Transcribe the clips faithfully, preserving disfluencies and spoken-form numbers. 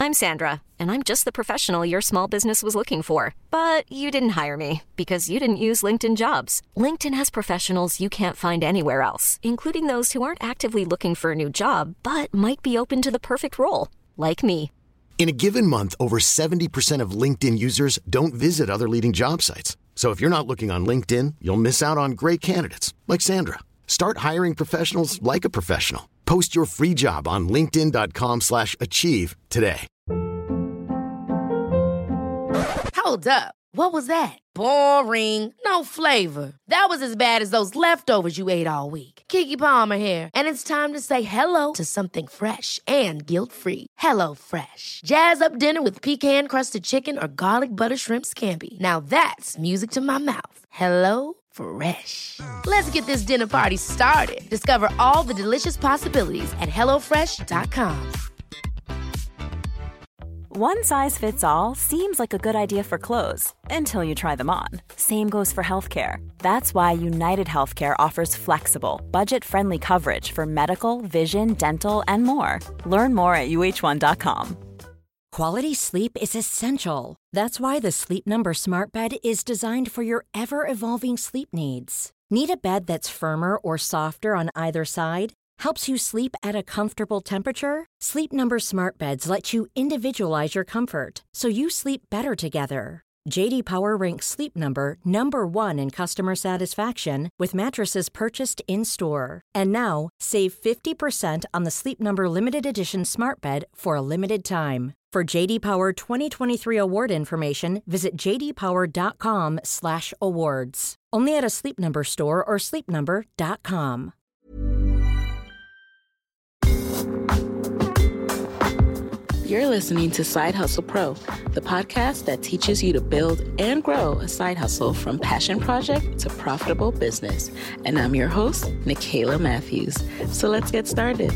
I'm Sandra, and I'm just the professional your small business was looking for. But you didn't hire me because you didn't use LinkedIn Jobs. LinkedIn has professionals you can't find anywhere else, including those who aren't actively looking for a new job, but might be open to the perfect role, like me. In a given month, over seventy percent of LinkedIn users don't visit other leading job sites. So if you're not looking on LinkedIn, you'll miss out on great candidates like Sandra. Start hiring professionals like a professional. Post your free job on linkedin dot com slash achieve today. Hold up. What was that? Boring. No flavor. That was as bad as those leftovers you ate all week. Keke Palmer here. And it's time to say hello to something fresh and guilt-free. Hello Fresh. Jazz up dinner with pecan-crusted chicken or garlic butter shrimp scampi. Now that's music to my mouth. Hello Fresh. Let's get this dinner party started. Discover all the delicious possibilities at hello fresh dot com. One size fits all seems like a good idea for clothes until you try them on. Same goes for healthcare. That's why United Healthcare offers flexible, budget-friendly coverage for medical, vision, dental, and more. Learn more at U H one dot com. Quality sleep is essential. That's why the Sleep Number Smart Bed is designed for your ever-evolving sleep needs. Need a bed that's firmer or softer on either side? Helps you sleep at a comfortable temperature? Sleep Number Smart Beds let you individualize your comfort, so you sleep better together. J D Power ranks Sleep Number number one in customer satisfaction with mattresses purchased in-store. And now, save fifty percent on the Sleep Number Limited Edition Smart Bed for a limited time. For J D Power twenty twenty-three award information, visit j d power dot com slash awards. Only at a Sleep Number store or sleep number dot com. You're listening to Side Hustle Pro, the podcast that teaches you to build and grow a side hustle from passion project to profitable business. And I'm your host, Nicaila Matthews. So let's get started.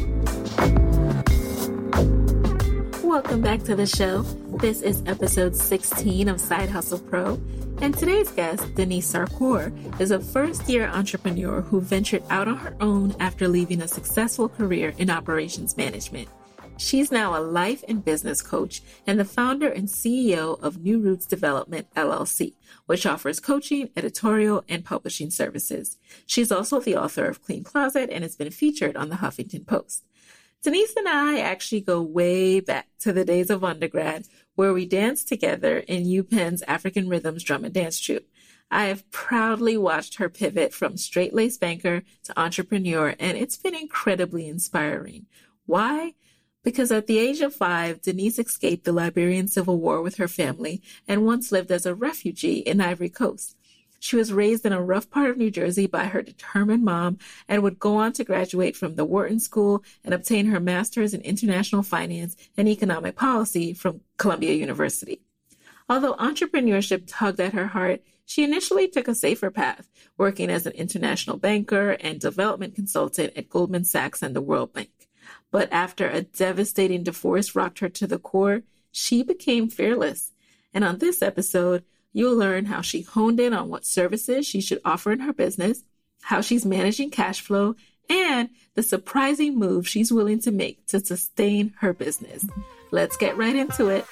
Welcome back to the show. This is episode sixteen of Side Hustle Pro. And today's guest, Denise Sarkor, is a first-year entrepreneur who ventured out on her own after leaving a successful career in operations management. She's now a life and business coach and the founder and C E O of New Roots Development, L L C, which offers coaching, editorial, and publishing services. She's also the author of Clean Closet and has been featured on the Huffington Post. Denise and I actually go way back to the days of undergrad, where we danced together in UPenn's African Rhythms drum and dance troupe. I have proudly watched her pivot from straight-laced banker to entrepreneur, and it's been incredibly inspiring. Why? Because at the age of five, Denise escaped the Liberian Civil War with her family and once lived as a refugee in Ivory Coast. She was raised in a rough part of New Jersey by her determined mom and would go on to graduate from the Wharton School and obtain her master's in international finance and economic policy from Columbia University. Although entrepreneurship tugged at her heart, she initially took a safer path, working as an international banker and development consultant at Goldman Sachs and the World Bank. But after a devastating divorce rocked her to the core, she became fearless. And on this episode, you'll learn how she honed in on what services she should offer in her business, how she's managing cash flow, and the surprising move she's willing to make to sustain her business. Let's get right into it.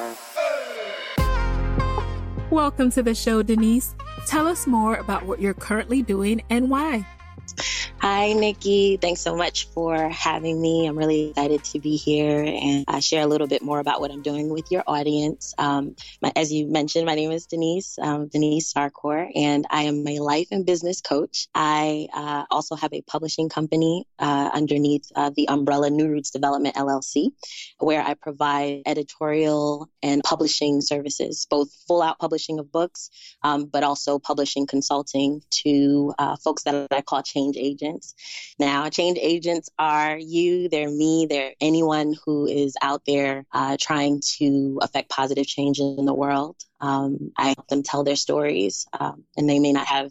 Welcome to the show, Denise. Tell us more about what you're currently doing and why. Hi, Nikki. Thanks so much for having me. I'm really excited to be here and uh, share a little bit more about what I'm doing with your audience. Um, my, as you mentioned, my name is Denise, um, Denise Sarkor, and I am a life and business coach. I uh, also have a publishing company uh, underneath uh, the umbrella New Roots Development, L L C, where I provide editorial and publishing services, both full-out publishing of books, um, but also publishing consulting to uh, folks that I call change agents. Now, change agents are you, they're me, they're anyone who is out there uh, trying to affect positive change in the world. Um, I help them tell their stories, um, and they may not have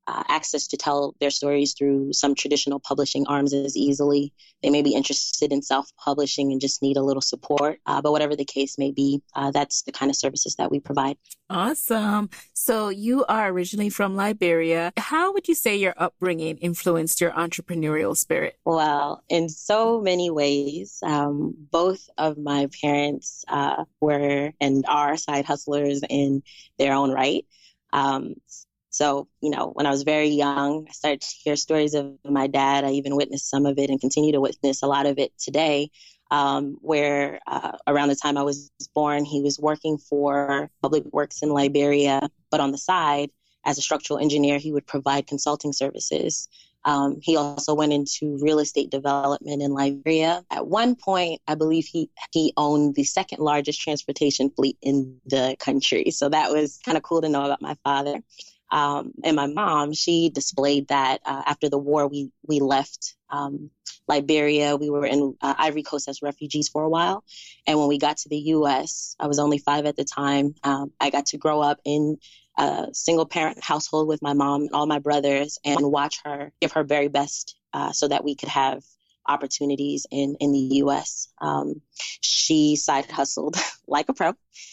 uh, access to tell their stories through some traditional publishing arms as easily. They may be interested in self-publishing and just need a little support. Uh, but whatever the case may be, uh, that's the kind of services that we provide. Awesome. So you are originally from Liberia. How would you say your upbringing influenced your entrepreneurial spirit? Well, in so many ways, um, both of my parents uh, were and are side hustlers in their own right. Um, so, you know, when I was very young, I started to hear stories of my dad. I even witnessed some of it and continue to witness a lot of it today. Um, where uh, around the time I was born, he was working for Public Works in Liberia, but on the side, as a structural engineer, he would provide consulting services. Um, he also went into real estate development in Liberia. At one point, I believe he, he owned the second largest transportation fleet in the country. So that was kind of cool to know about my father. Um, and my mom, she displayed that uh, after the war, we we left um, Liberia. We were in uh, Ivory Coast as refugees for a while. And when we got to the U S, I was only five at the time. Um, I got to grow up in a single parent household with my mom and all my brothers and watch her give her very best uh, so that we could have opportunities in, in the U S. Um, she side hustled like a pro.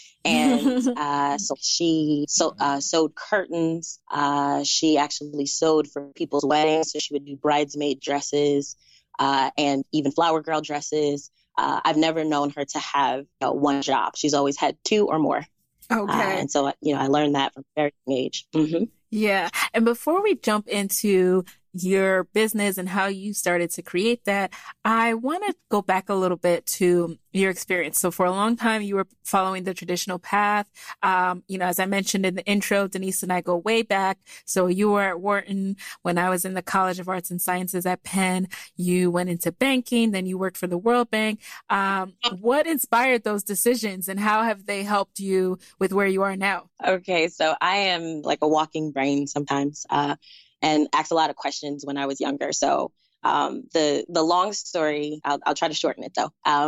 And uh, so she so, uh, sewed curtains. Uh, she actually sewed for people's weddings. So she would do bridesmaid dresses uh, and even flower girl dresses. Uh, I've never known her to have you know, one job. She's always had two or more. Okay. Uh, and so, you know, I learned that from a very young age. Mm-hmm. Yeah. And before we jump into your business and how you started to create that, I want to go back a little bit to your experience. So for a long time, you were following the traditional path. Um, you know, as I mentioned in the intro, Denise and I go way back. So you were at Wharton when I was in the College of Arts and Sciences at Penn. You went into banking, then you worked for the World Bank. Um, what inspired those decisions and how have they helped you with where you are now? Okay, so I am like a walking brain sometimes. Uh, and asked a lot of questions when I was younger. So um, the the long story, I'll, I'll try to shorten it though, um,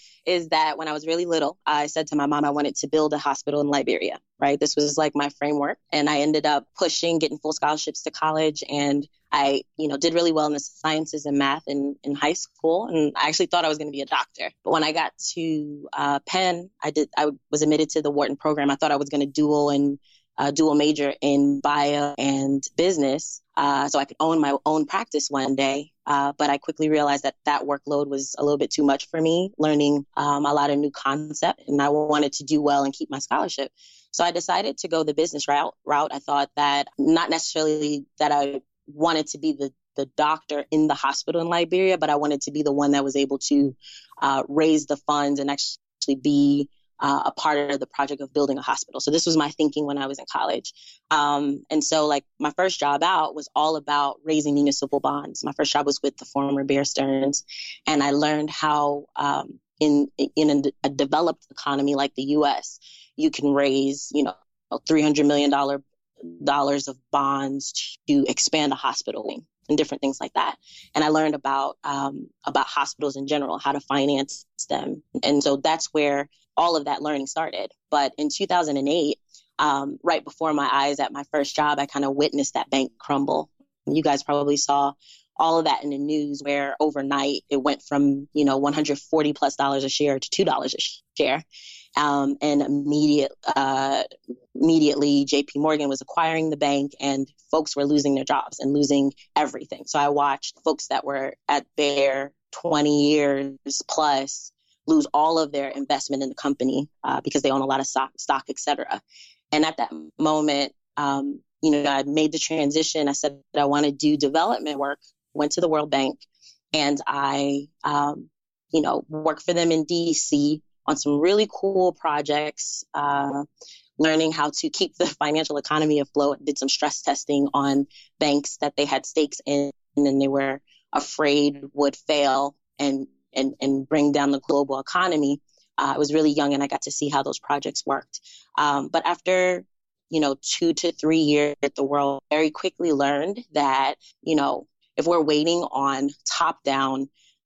is that when I was really little, I said to my mom I wanted to build a hospital in Liberia, right? This was like my framework. And I ended up pushing, getting full scholarships to college. And I, you know, did really well in the sciences and math in, in high school. And I actually thought I was going to be a doctor. But when I got to uh, Penn, I did. I was admitted to the Wharton program. I thought I was going to dual and Uh, dual major in bio and business uh, so I could own my own practice one day. Uh, but I quickly realized that that workload was a little bit too much for me, learning um, a lot of new concepts, and I wanted to do well and keep my scholarship. So I decided to go the business route. route. I thought that not necessarily that I wanted to be the the doctor in the hospital in Liberia, but I wanted to be the one that was able to uh, raise the funds and actually be Uh, a part of the project of building a hospital. So this was my thinking when I was in college. Um, and so like my first job out was all about raising municipal bonds. My first job was with the former Bear Stearns. And I learned how um, in, in a, a developed economy like the U S, you can raise, you know, three hundred million dollars of bonds to expand a hospital and different things like that. And I learned about um, about hospitals in general, how to finance them. And so that's where all of that learning started. But in two thousand eight, um, right before my eyes at my first job, I kind of witnessed that bank crumble. You guys probably saw all of that in the news where overnight it went from, you know, one hundred forty plus dollars a share to two dollars a share. Um, and immediate, uh, immediately J P Morgan was acquiring the bank and folks were losing their jobs and losing everything. So I watched folks that were at Bear twenty years plus lose all of their investment in the company uh, because they own a lot of stock, stock, et cetera. And at that moment, um, you know, I made the transition. I said that I want to do development work, went to the World Bank, and I, um, you know, worked for them in D C on some really cool projects, uh, learning how to keep the financial economy afloat, did some stress testing on banks that they had stakes in and they were afraid would fail and and, and bring down the global economy. Uh, I was really young and I got to see how those projects worked. Um, but after, you know, two to three years, the world very quickly learned that, you know, if we're waiting on top-down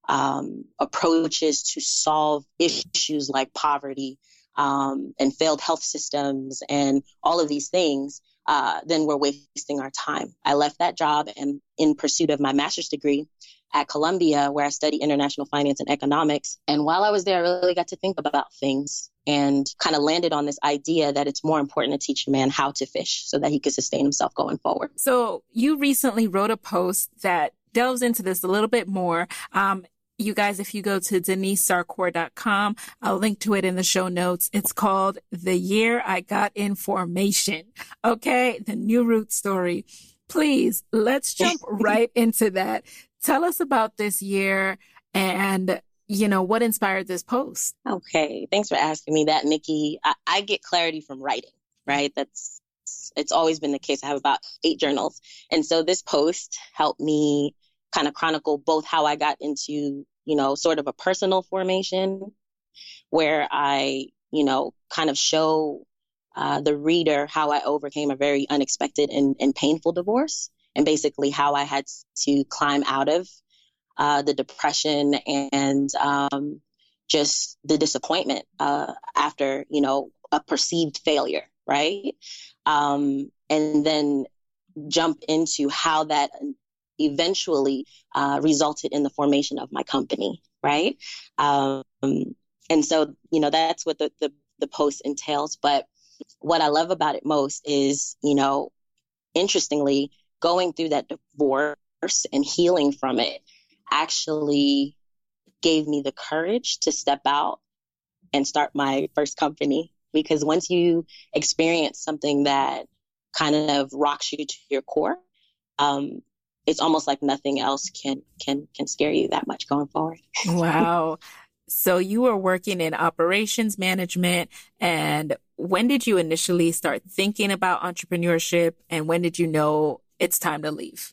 um, approaches to solve issues like poverty um, and failed health systems and all of these things, uh, then we're wasting our time. I left that job and in pursuit of my master's degree at Columbia, where I studied international finance and economics. And while I was there, I really got to think about things and kind of landed on this idea that it's more important to teach a man how to fish so that he could sustain himself going forward. So you recently wrote a post that delves into this a little bit more. Um, you guys, if you go to denise sarkor dot com, I'll link to it in the show notes. It's called The Year I Got in Formation. Okay, the New Root story. Please, let's jump right into that. Tell us about this year and, you know, what inspired this post. Okay. Thanks for asking me that, Nikki. I, I get clarity from writing, right? That's, it's always been the case. I have about eight journals. And so this post helped me kind of chronicle both how I got into, you know, sort of a personal formation where I, you know, kind of show uh, the reader how I overcame a very unexpected and, and painful divorce. And basically how I had to climb out of uh, the depression and um, just the disappointment uh, after, you know, a perceived failure, right? Um, and then jump into how that eventually uh, resulted in the formation of my company, right? Um, and so, you know, that's what the, the, the post entails. But what I love about it most is, you know, interestingly, going through that divorce and healing from it actually gave me the courage to step out and start my first company. Because once you experience something that kind of rocks you to your core, um, it's almost like nothing else can can can scare you that much going forward. Wow. So you were working in operations management, and when did you initially start thinking about entrepreneurship, and when did you know it's time to leave?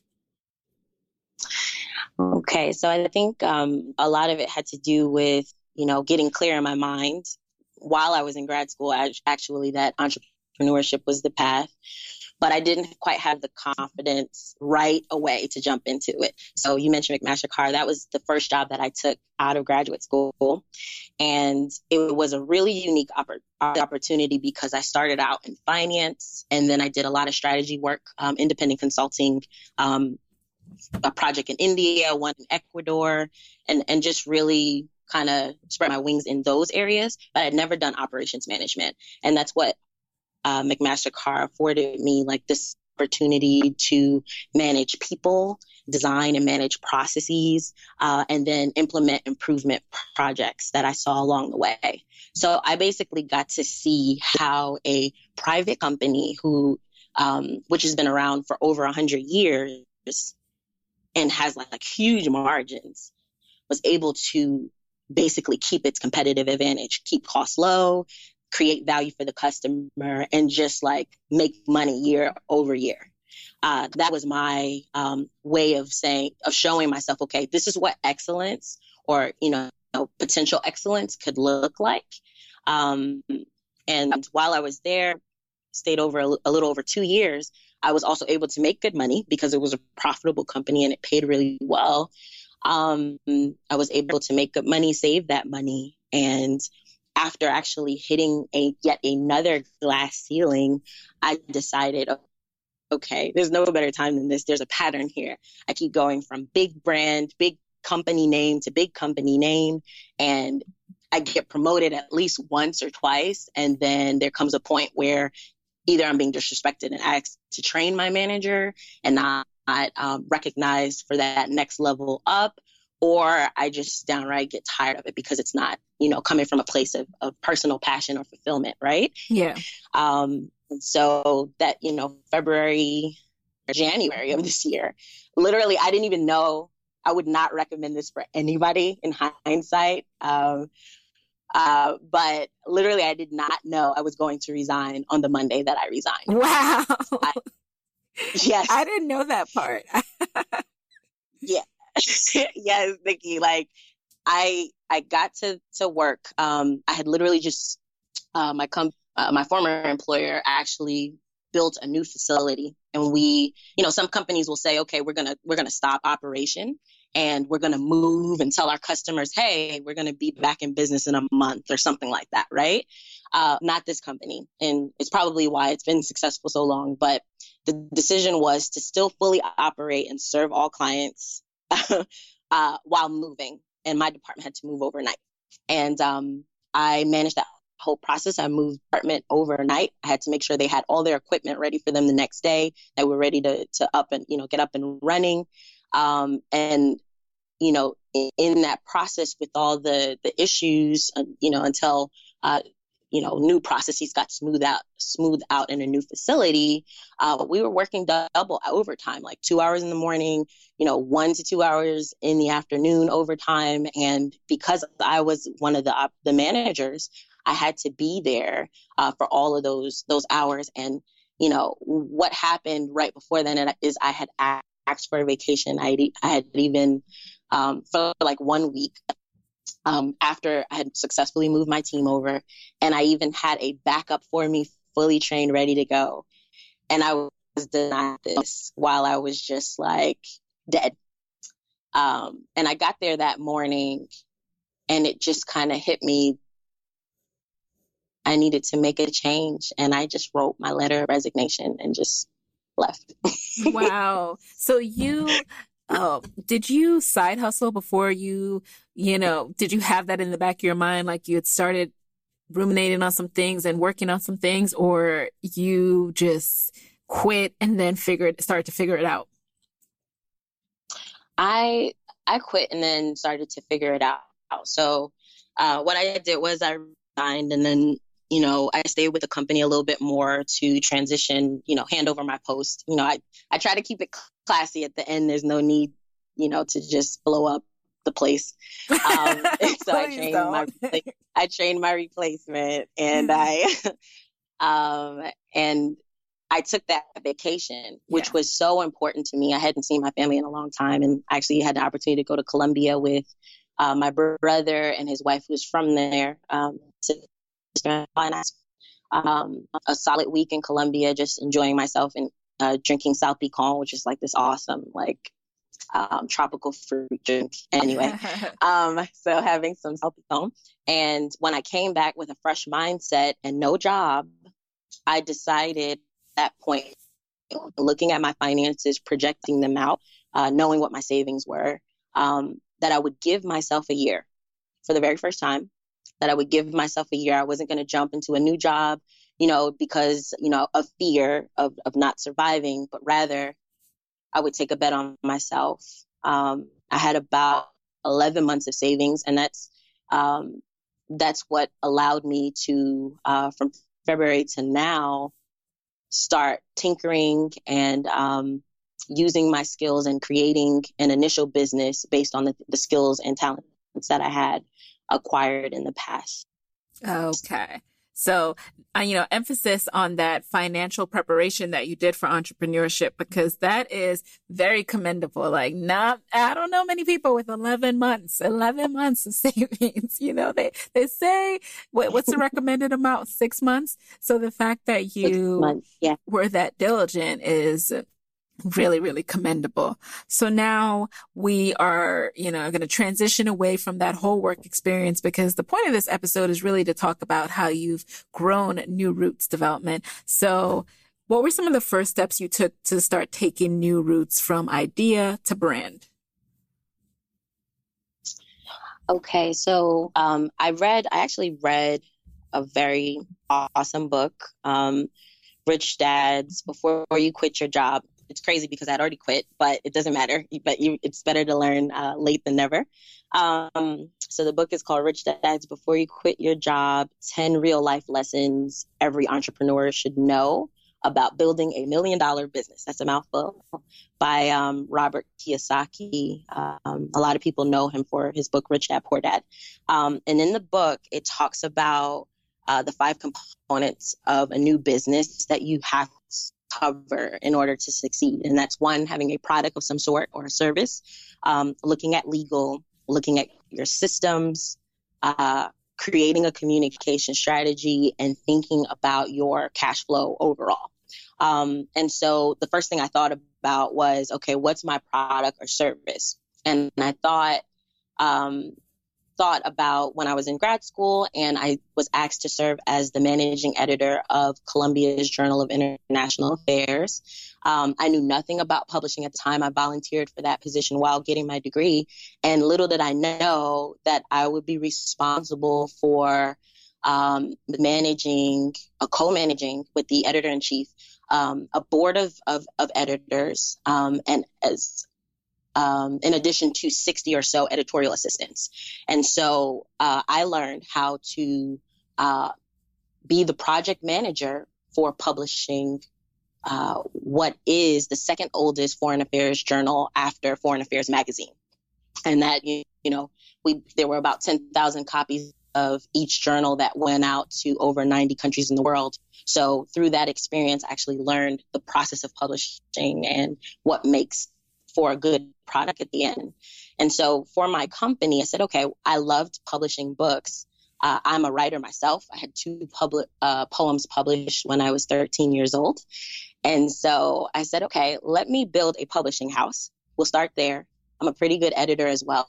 Okay, so I think um, a lot of it had to do with, you know, getting clear in my mind while I was in grad school, actually, that entrepreneurship was the path. But I didn't quite have the confidence right away to jump into it. So you mentioned McMaster-Carr. That was the first job that I took out of graduate school. And it was a really unique oppor- opportunity because I started out in finance, and then I did a lot of strategy work, um, independent consulting, um, a project in India, one in Ecuador, and, and just really kind of spread my wings in those areas. But I'd never done operations management. And that's what Uh, McMaster-Carr afforded me, like this opportunity to manage people, design and manage processes, uh, and then implement improvement projects that I saw along the way. So I basically got to see how a private company who, um, which has been around for over a hundred years and has like, like huge margins, was able to basically keep its competitive advantage, keep costs low, create value for the customer, and just like make money year over year. Uh, that was my um, way of saying, of showing myself, okay, this is what excellence or, you know, potential excellence could look like. Um, and while I was there, stayed over a, a little over two years, I was also able to make good money because it was a profitable company and it paid really well. Um, I was able to make good money, save that money, and after actually hitting a yet another glass ceiling, I decided, okay, there's no better time than this. There's a pattern here. I keep going from big brand, big company name to big company name, and I get promoted at least once or twice. And then there comes a point where either I'm being disrespected and asked to train my manager and not um, recognized for that next level up, or I just downright get tired of it because it's not, you know, coming from a place of, of personal passion or fulfillment, right? Yeah. Um, and so that, you know, February or January of this year, literally, I didn't even know. I would not recommend this for anybody in hindsight. Um, uh, but literally, I did not know I was going to resign on the Monday that I resigned. Wow. I, yes. I didn't know that part. Yeah. Yes, Nikki. Like I, I got to, to work. Um, I had literally just, uh, my com- uh, my former employer actually built a new facility, and we, you know, some companies will say, okay, we're going to, we're going to stop operation. and we're going to move and tell our customers, hey, we're going to be back in business in a month or something like that, right? Uh, not this company. And it's probably why it's been successful so long. But the decision was to still fully operate and serve all clients uh, while moving. And my department had to move overnight. And um, I managed that whole process. I moved the department overnight. I had to make sure they had all their equipment ready for them the next day, that we're ready to to up and, you know, get up and running. Um, and, you know, in, in that process with all the, the issues, uh, you know, until, uh, you know, new processes got smooth out, smooth out in a new facility, uh, we were working double overtime, like two hours in the morning, you know, one to two hours in the afternoon overtime. And because I was one of the, uh, the managers, I had to be there uh, for all of those, those hours. And, you know, what happened right before then is I had asked asked for a vacation. I I had even um, for like one week um, after I had successfully moved my team over, and I even had a backup for me, fully trained, ready to go. And I was denied this while I was just like dead. Um, and I got there that morning, and it just kind of hit me. I needed to make a change, and I just wrote my letter of resignation and just left. Wow. So you, oh, did you side hustle before you, you know, did you have that in the back of your mind? Like you had started ruminating on some things and working on some things, or you just quit and then figured, started to figure it out? I, I quit and then started to figure it out. So, uh, what I did was I resigned, and then you know, I stayed with the company a little bit more to transition, you know, hand over my post. You know, I, I try to keep it classy at the end. There's no need, you know, to just blow up the place. Um, so I trained my, I trained my replacement, and I, um, and I took that vacation, which yeah. was so important to me. I hadn't seen my family in a long time, and I actually had the opportunity to go to Colombia with uh, my brother and his wife, who's from there, um, to Um, a solid week in Colombia, just enjoying myself and uh, drinking Salpicon, which is like this awesome, like um, tropical fruit drink. Anyway, um, so having some Salpicon. And when I came back with a fresh mindset and no job, I decided at that point, looking at my finances, projecting them out, uh, knowing what my savings were, um, that I would give myself a year for the very first time. That I would give myself a year. I wasn't going to jump into a new job, you know, because, you know, of fear of, of not surviving, but rather I would take a bet on myself. Um, I had about eleven months of savings, and that's, um, that's what allowed me to, uh, from February to now, start tinkering and, um, using my skills and creating an initial business based on the, the skills and talents that I had acquired in the past. Okay. So, uh, you know, emphasis on that financial preparation that you did for entrepreneurship, because that is very commendable. Like not, I don't know many people with eleven months, eleven months of savings. You know, they, they say, what, what's the recommended amount? Six months. So the fact that you months, yeah. were that diligent is really, really commendable. So now we are, you know, going to transition away from that whole work experience, because the point of this episode is really to talk about how you've grown New Roots Development. So what were some of the first steps you took to start taking New Roots from idea to brand? Okay. So, um, I read, I actually read a very awesome book, um, Rich Dads Before You Quit Your Job. It's crazy because I'd already quit, but it doesn't matter. But you, it's better to learn uh, late than never. Um, so the book is called Rich Dads Before You Quit Your Job, ten Real Life Lessons Every Entrepreneur Should Know About Building a Million Dollar Business. That's a mouthful, by um, Robert Kiyosaki. Um, a lot of people know him for his book, Rich Dad, Poor Dad. Um, and in the book, it talks about uh, the five components of a new business that you have to cover in order to succeed. And that's one, having a product of some sort or a service, um, looking at legal, looking at your systems, uh, creating a communication strategy, and thinking about your cash flow overall. Um, and so the first thing I thought about was, okay, what's my product or service? And I thought, um, thought about when I was in grad school and I was asked to serve as the managing editor of Columbia's Journal of International Affairs. Um, I knew nothing about publishing at the time. I volunteered for that position while getting my degree. And little did I know that I would be responsible for um, managing, uh, co-managing with the editor-in-chief, um, a board of, of, of editors, um, and as Um, in addition to sixty or so editorial assistants. And so uh, I learned how to uh, be the project manager for publishing uh, what is the second oldest foreign affairs journal after Foreign Affairs magazine. And that, you, you know, we there were about ten thousand copies of each journal that went out to over ninety countries in the world. So through that experience, I actually learned the process of publishing and what makes for a good product at the end. And so for my company, I said, okay, I loved publishing books. Uh, I'm a writer myself. I had two public uh, poems published when I was thirteen years old. And so I said, okay, let me build a publishing house. We'll start there. I'm a pretty good editor as well.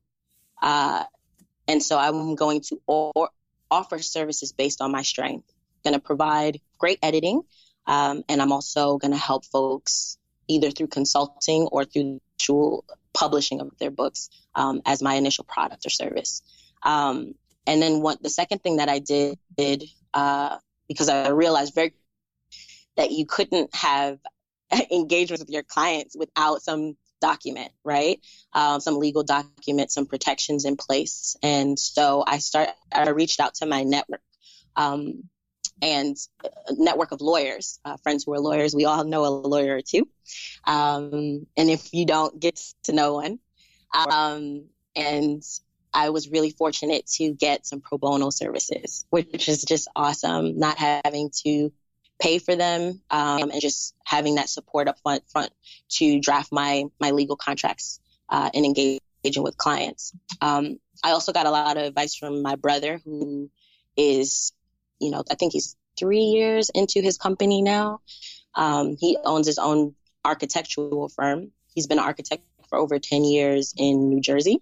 Uh, and so I'm going to or- offer services based on my strength. I'm going to provide great editing. Um, and I'm also going to help folks either through consulting or through actual publishing of their books um, as my initial product or service. Um, and then what the second thing that I did, did uh, because I realized very that you couldn't have engagements with your clients without some document, right? Um, some legal document, some protections in place. And so I start, I reached out to my network. Um, and a network of lawyers, uh, friends who are lawyers. We all know a lawyer or two. Um, and if you don't, get to know one. Um, and I was really fortunate to get some pro bono services, which is just awesome, not having to pay for them um, and just having that support up front, front to draft my, my legal contracts uh, and engaging with clients. Um, I also got a lot of advice from my brother, who is You know, I think he's three years into his company now. Um, he owns his own architectural firm. He's been an architect for over ten years in New Jersey.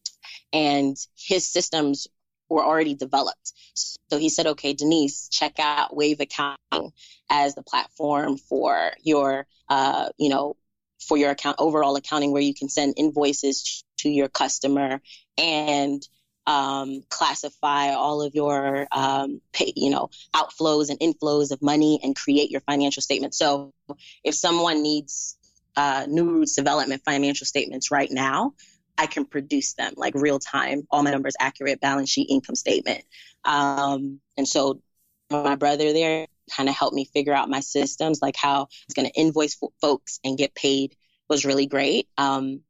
And his systems were already developed. So he said, okay, Denise, check out Wave Accounting as the platform for your, uh, you know, for your account overall accounting, where you can send invoices to your customer and Um, classify all of your, um, pay, you know, outflows and inflows of money and create your financial statement. So if someone needs uh, New Roots Development financial statements right now, I can produce them like real time, all my numbers accurate, balance sheet, income statement. Um, and so my brother there kind of helped me figure out my systems, like how I was going to invoice f- folks and get paid was really great. Um,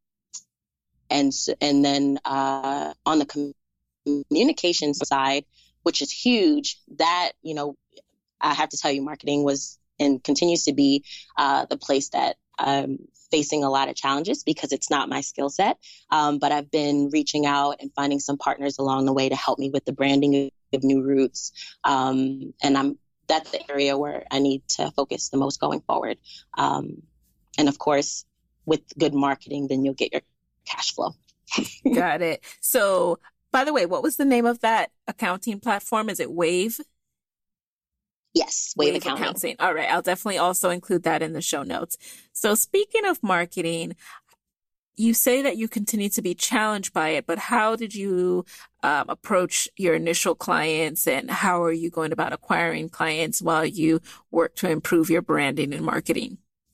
and, and then uh, on the com- communications side, which is huge, that, you know, I have to tell you, marketing was and continues to be uh, the place that I'm facing a lot of challenges because it's not my skill set. Um, but I've been reaching out and finding some partners along the way to help me with the branding of New Roots. Um, and I'm that's the area where I need to focus the most going forward. Um, and of course, with good marketing, then you'll get your cash flow. Got it. So, by the way, what was the name of that accounting platform? Is it Wave? Yes, Wave, Wave accounting. accounting. All right. I'll definitely also include that in the show notes. So speaking of marketing, you say that you continue to be challenged by it, but how did you um, approach your initial clients, and how are you going about acquiring clients while you work to improve your branding and marketing?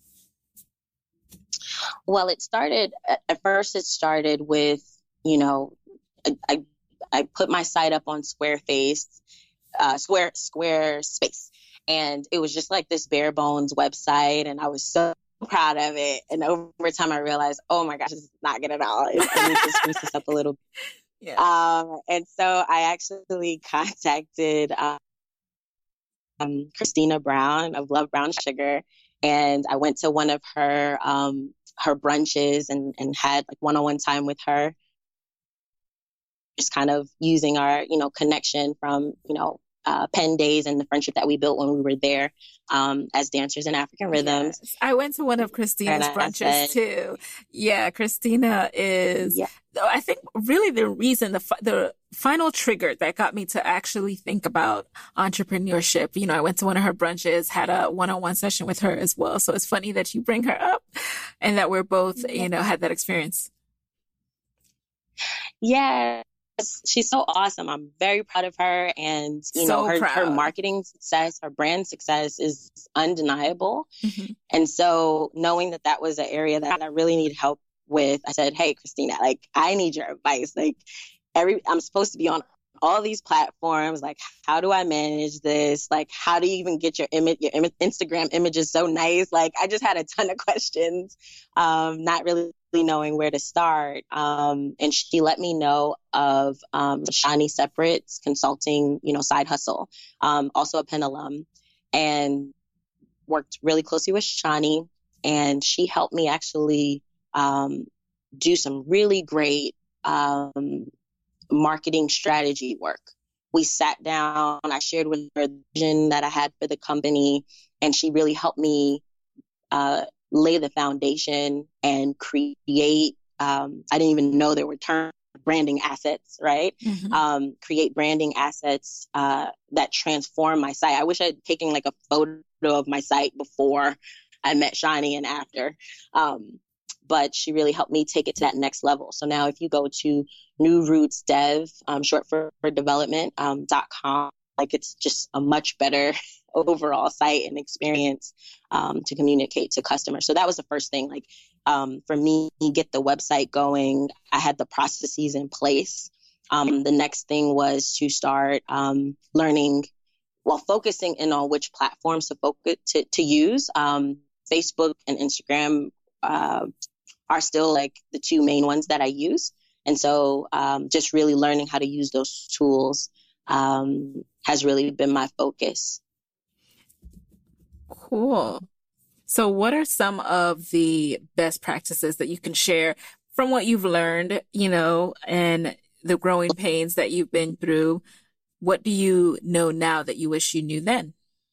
Well, it started, at first it started with, you know, I, I put my site up on Squarespace, uh, Square, Squarespace, and it was just like this bare bones website, and I was so proud of it. And over time, I realized, oh my gosh, this is not good at all. I need to spruce this up a little. Yeah. Um, and so I actually contacted um, um, Christina Brown of Love Brown Sugar, and I went to one of her um, her brunches and and had like one-on-one time with her. Just kind of using our, you know, connection from, you know, uh, Penn Days and the friendship that we built when we were there um, as dancers in African Rhythms. Yes. I went to one of Christina's brunches said, too. Yeah, Christina is, yeah. I think really the reason, the the final trigger that got me to actually think about entrepreneurship. You know, I went to one of her brunches, had a one-on-one session with her as well. So it's funny that you bring her up and that we're both, yeah. you know, had that experience. Yeah. She's so awesome. I'm very proud of her. And, you so know, her, proud. her marketing success, her brand success is undeniable. Mm-hmm. And so knowing that that was an area that I really need help with, I said, hey, Christina, like, I need your advice. Like, every, I'm supposed to be on all these platforms. Like, how do I manage this? Like, how do you even get your image, your Im- Instagram images so nice? Like, I just had a ton of questions, um, not really knowing where to start. Um, and she let me know of um, Shani Separate's consulting, you know, side hustle, um, also a Penn alum, and worked really closely with Shani. And she helped me actually um, do some really great um, marketing strategy work. We sat down, I shared with her the vision that I had for the company, and she really helped me uh, lay the foundation and create, um, I didn't even know there were terms, branding assets, right? Mm-hmm. Um, create branding assets uh, that transform my site. I wish I'd taken like a photo of my site before I met Shani and after. Um, but she really helped me take it to that next level. So now if you go to New Roots Dev, um, short for, for development, um, dot com, like it's just a much better overall site and experience um, to communicate to customers. So that was the first thing. Like um, for me, get the website going. I had the processes in place. Um, the next thing was to start um, learning, well, focusing in on which platforms to focus to, to use. Um, Facebook and Instagram uh, are still like the two main ones that I use. And so um, just really learning how to use those tools um, has really been my focus. Cool. So what are some of the best practices that you can share from what you've learned, you know, and the growing pains that you've been through? What do you know now that you wish you knew then?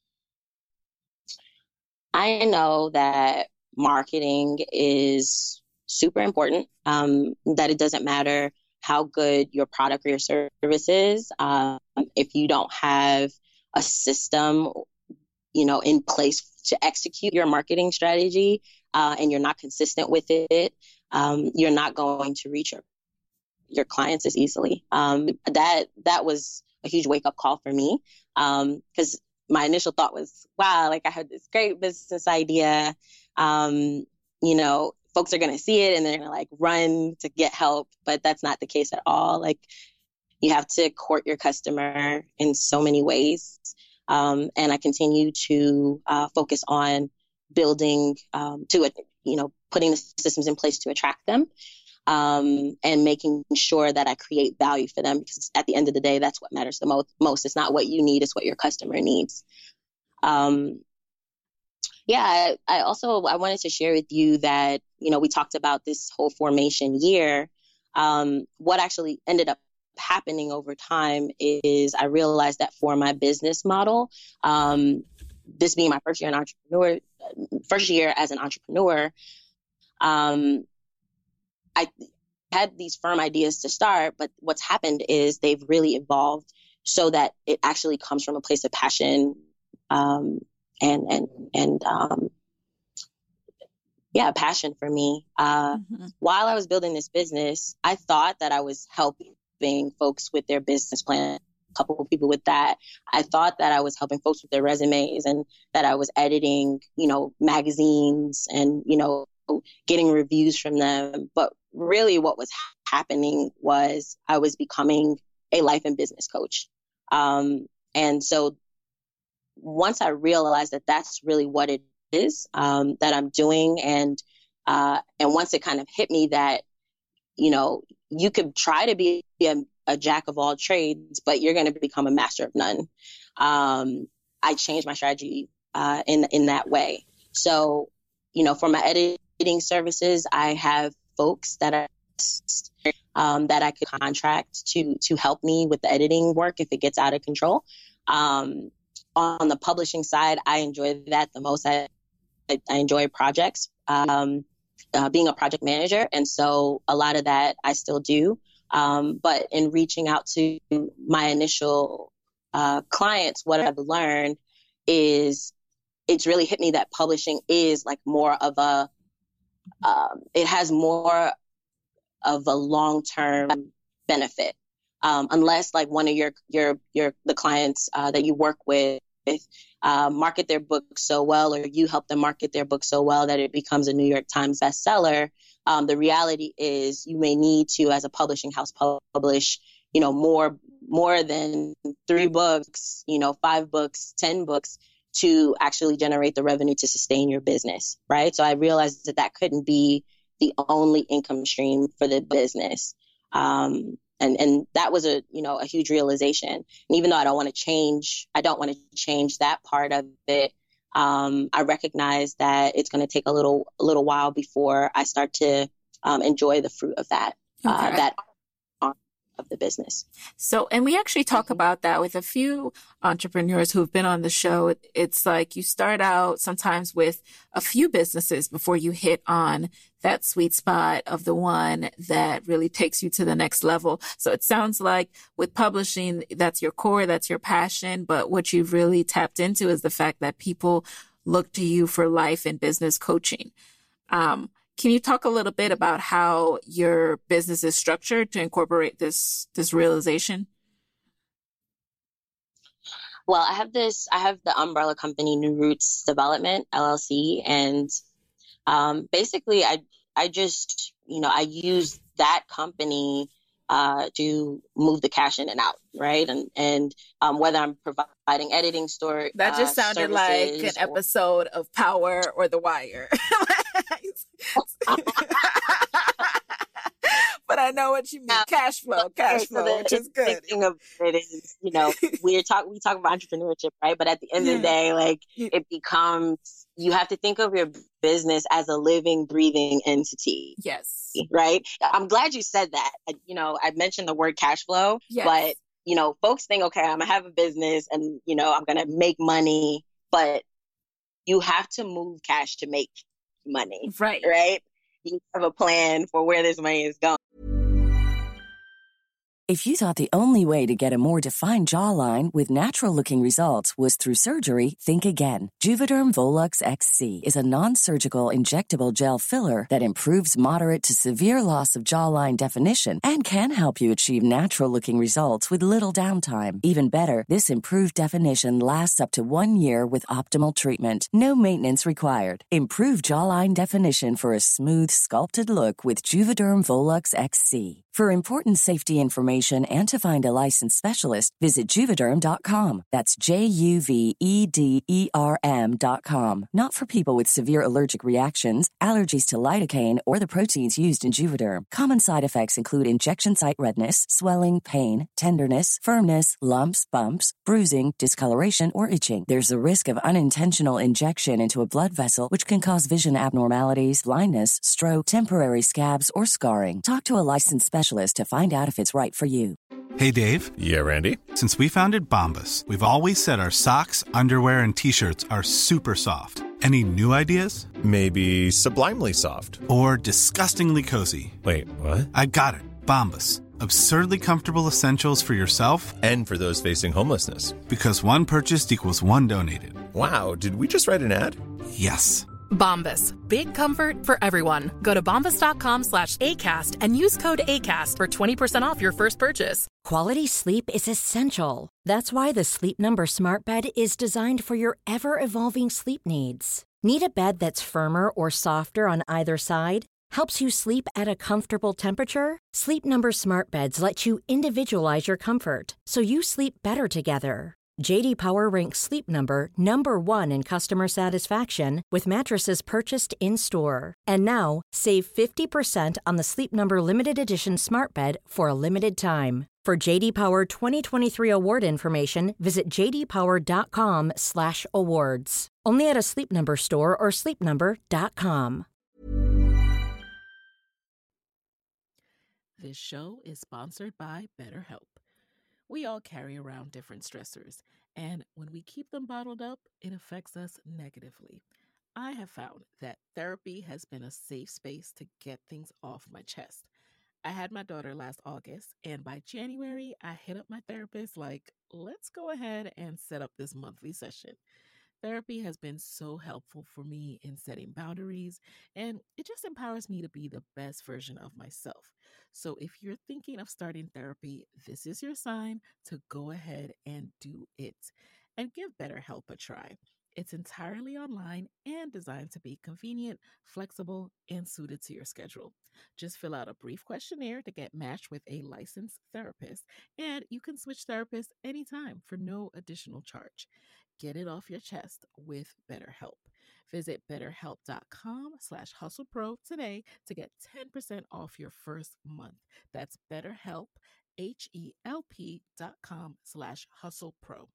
I know that marketing is super important, um, that it doesn't matter how good your product or your service is. Um, if you don't have a system, you know, in place to execute your marketing strategy, uh, and you're not consistent with it, um, you're not going to reach your, your clients as easily. Um, that, that was a huge wake up call for me. Um, cause my initial thought was, wow, like I had this great business idea. Um, you know, folks are going to see it and they're going to like run to get help, but that's not the case at all. Like you have to court your customer in so many ways. Um, and I continue to uh, focus on building um, to, you know, putting the systems in place to attract them, um, and making sure that I create value for them, because at the end of the day, that's what matters the most. Most. It's not what you need, it's what your customer needs. Um, yeah, I, I also, I wanted to share with you that, you know, we talked about this whole formation year. Um, what actually ended up happening over time is I realized that for my business model, um, this being my first year an entrepreneur, first year as an entrepreneur, um, I had these firm ideas to start, but what's happened is they've really evolved so that it actually comes from a place of passion, um, and, and, and, um, yeah, passion for me. Uh, mm-hmm. While I was building this business, I thought that I was helping folks with their business plan, a couple of people with that. I thought that I was helping folks with their resumes and that I was editing, you know, magazines and, you know, getting reviews from them. But really what was happening was I was becoming a life and business coach. Um, and so once I realized that that's really what it is, um, that I'm doing, and, uh, and once it kind of hit me that, you know, you could try to be a, a jack of all trades, but you're going to become a master of none. Um, I changed my strategy, uh, in, in that way. So, you know, for my editing services, I have folks that are, um, that I could contract to, to help me with the editing work if it gets out of control. Um, on the publishing side, I enjoy that the most. I, I, I enjoy projects, um, uh, being a project manager. And so a lot of that I still do. Um, but in reaching out to my initial uh, clients, what I've learned is it's really hit me that publishing is like more of a, um, it has more of a long-term benefit. Um, unless like one of your, your, your, the clients uh, that you work with uh, market their book so well, or you help them market their book so well that it becomes a New York Times bestseller. Um, the reality is you may need to, as a publishing house, publish, you know, more, more than three books, you know, five books, ten books to actually generate the revenue to sustain your business, right? So I realized that that couldn't be the only income stream for the business. Um, and, and that was a, you know, a huge realization. And even though I don't want to change, I don't want to change that part of it. Um, I recognize that it's going to take a little, a little while before I start to um, enjoy the fruit of that, okay. uh, that of the business. So, and we actually talk mm-hmm. about that with a few entrepreneurs who've been on the show. It's like you start out sometimes with a few businesses before you hit on that sweet spot of the one that really takes you to the next level. So it sounds like with publishing, that's your core, that's your passion. But what you've really tapped into is the fact that people look to you for life and business coaching. Um, Can you talk a little bit about how your business is structured to incorporate this this realization? Well, I have this, I have the umbrella company, New Roots Development, L L C. And um, basically, I, I just, you know, I use that company uh, to move the cash in and out, right? And and um, whether I'm providing editing store, that just uh, sounded like an or, episode of Power or The Wire. But I know what you mean. Now, cash flow, cash flow, so which is good. Thinking of it is, you know, we're talk we talk about entrepreneurship, right? But at the end yeah. of the day, like it becomes, you have to think of your business as a living, breathing entity. Yes. Right. I'm glad you said that. You know, I mentioned the word cash flow, yes. but you know, folks think, okay, I'm gonna have a business and you know, I'm gonna make money, but you have to move cash to make money. Right. Right. You have a plan for where this money is going. If you thought the only way to get a more defined jawline with natural-looking results was through surgery, think again. Juvederm Volux X C is a non-surgical injectable gel filler that improves moderate to severe loss of jawline definition and can help you achieve natural-looking results with little downtime. Even better, this improved definition lasts up to one year with optimal treatment. No maintenance required. Improve jawline definition for a smooth, sculpted look with Juvederm Volux X C. For important safety information and to find a licensed specialist, visit Juvederm dot com. That's J U V E D E R M dot com. Not for people with severe allergic reactions, allergies to lidocaine, or the proteins used in Juvederm. Common side effects include injection site redness, swelling, pain, tenderness, firmness, lumps, bumps, bruising, discoloration, or itching. There's a risk of unintentional injection into a blood vessel, which can cause vision abnormalities, blindness, stroke, temporary scabs, or scarring. Talk to a licensed specialist to find out if it's right for you. Hey, Dave. Yeah, Randy. Since we founded Bombas, we've always said our socks, underwear, and T-shirts are super soft. Any new ideas? Maybe sublimely soft. Or disgustingly cozy. Wait, what? I got it. Bombas. Absurdly comfortable essentials for yourself and for those facing homelessness. Because one purchased equals one donated. Wow, did we just write an ad? Yes. Bombas. Big comfort for everyone. Go to bombas.com slash ACAST and use code ACAST for twenty percent off your first purchase. Quality sleep is essential. That's why the Sleep Number Smart Bed is designed for your ever-evolving sleep needs. Need a bed that's firmer or softer on either side? Helps you sleep at a comfortable temperature? Sleep Number Smart Beds let you individualize your comfort, so you sleep better together. J D Power ranks Sleep Number number one in customer satisfaction with mattresses purchased in-store. And now, save fifty percent on the Sleep Number Limited Edition Smart Bed for a limited time. For J D Power twenty twenty-three award information, visit j d power dot com slash awards. Only at a Sleep Number store or sleep number dot com. This show is sponsored by BetterHelp. We all carry around different stressors, And when we keep them bottled up, it affects us negatively. I have found that therapy has been a safe space to get things off my chest. I had my daughter last August, and by January, I hit up my therapist like, let's go ahead and set up this monthly session. Therapy has been so helpful for me in setting boundaries, and it just empowers me to be the best version of myself. So if you're thinking of starting therapy, this is your sign to go ahead and do it and give BetterHelp a try. It's entirely online and designed to be convenient, flexible, and suited to your schedule. Just fill out a brief questionnaire to get matched with a licensed therapist, and you can switch therapists anytime for no additional charge. Get it off your chest with BetterHelp. Visit betterhelp.com slash hustlepro today to get ten percent off your first month. That's BetterHelp, H-E-L-P dot com slash hustlepro.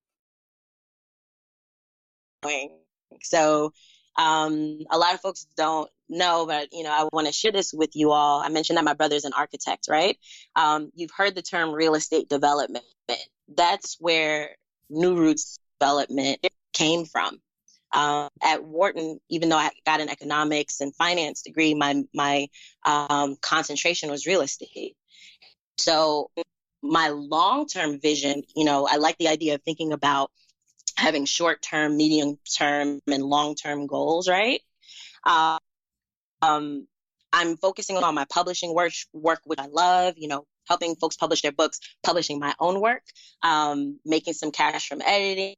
So um, a lot of folks don't know, but, you know, I want to share this with you all. I mentioned that my brother's an architect, right? Um, you've heard the term real estate development. That's where New Roots Development came from. Um, at Wharton, even though I got an economics and finance degree, my, my um, concentration was real estate. So my long-term vision, you know, I like the idea of thinking about having short-term, medium-term, and long-term goals, right? Uh, um, I'm focusing on my publishing work, work which I love, you know, helping folks publish their books, publishing my own work, um, making some cash from editing,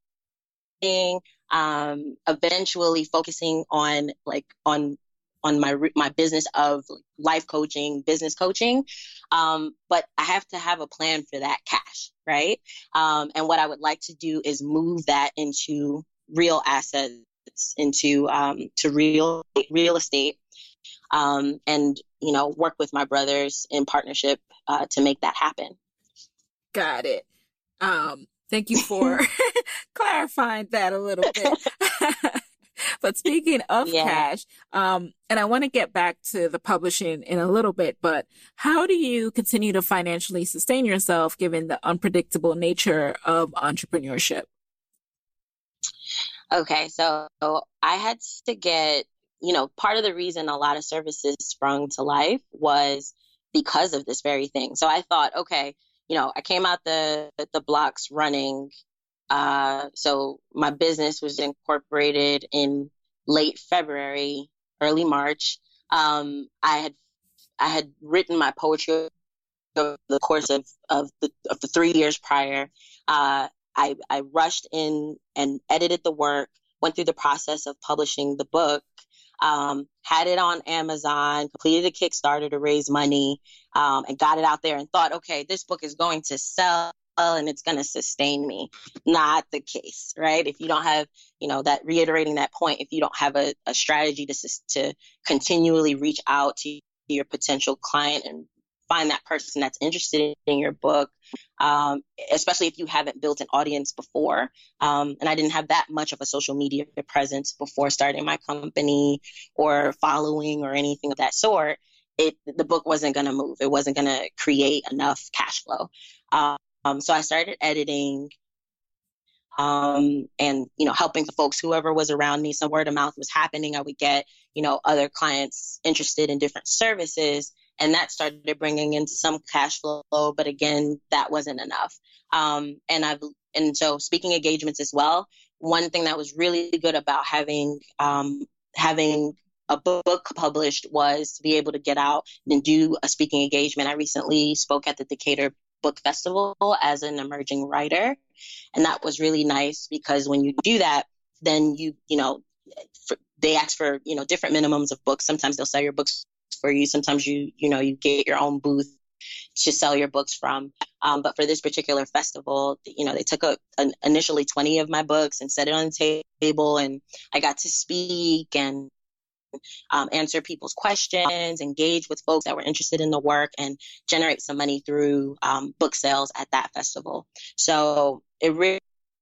um, eventually focusing on like on on my my business of life coaching, business coaching. Um, but I have to have a plan for that cash, right? Um, and what I would like to do is move that into real assets, into um, to real real estate, um, and you know, work with my brothers in partnership uh, to make that happen. Got it. Um, thank you for clarifying that a little bit. But speaking of yeah. cash, um, and I want to get back to the publishing in a little bit, but how do you continue to financially sustain yourself given the unpredictable nature of entrepreneurship? Okay, so I had to get, you know, part of the reason a lot of services sprung to life was because of this very thing. So I thought, okay, you know, I came out the the blocks running. Uh, so my business was incorporated in late February, early March. Um, I had I had written my poetry over the course of of the of the three years prior. Uh, I I rushed in and edited the work, went through the process of publishing the book, um, had it on Amazon, completed a Kickstarter to raise money, um, and got it out there and thought, okay, this book is going to sell and it's going to sustain me. Not the case, right? If you don't have, you know, that reiterating that point, if you don't have a, a strategy to, to continually reach out to your potential client and find that person that's interested in your book, um, especially if you haven't built an audience before. Um, and I didn't have that much of a social media presence before starting my company or following or anything of that sort. It, the book wasn't going to move. It wasn't going to create enough cash flow. Um, Um, so I started editing um, and, you know, helping the folks, whoever was around me. Some word of mouth was happening. I would get, you know, other clients interested in different services. And that started bringing in some cash flow. But again, that wasn't enough. Um, and I've and so speaking engagements as well. One thing that was really good about having um, having a book published was to be able to get out and do a speaking engagement. I recently spoke at the Decatur Book Festival as an emerging writer. And that was really nice because when you do that, then you, you know, for, they ask for, you know, different minimums of books. Sometimes they'll sell your books for you. Sometimes you, you know, you get your own booth to sell your books from. Um, but for this particular festival, you know, they took a, an, initially twenty of my books and set it on the table, and I got to speak and Um, answer people's questions, engage with folks that were interested in the work, and generate some money through um, book sales at that festival. So it really,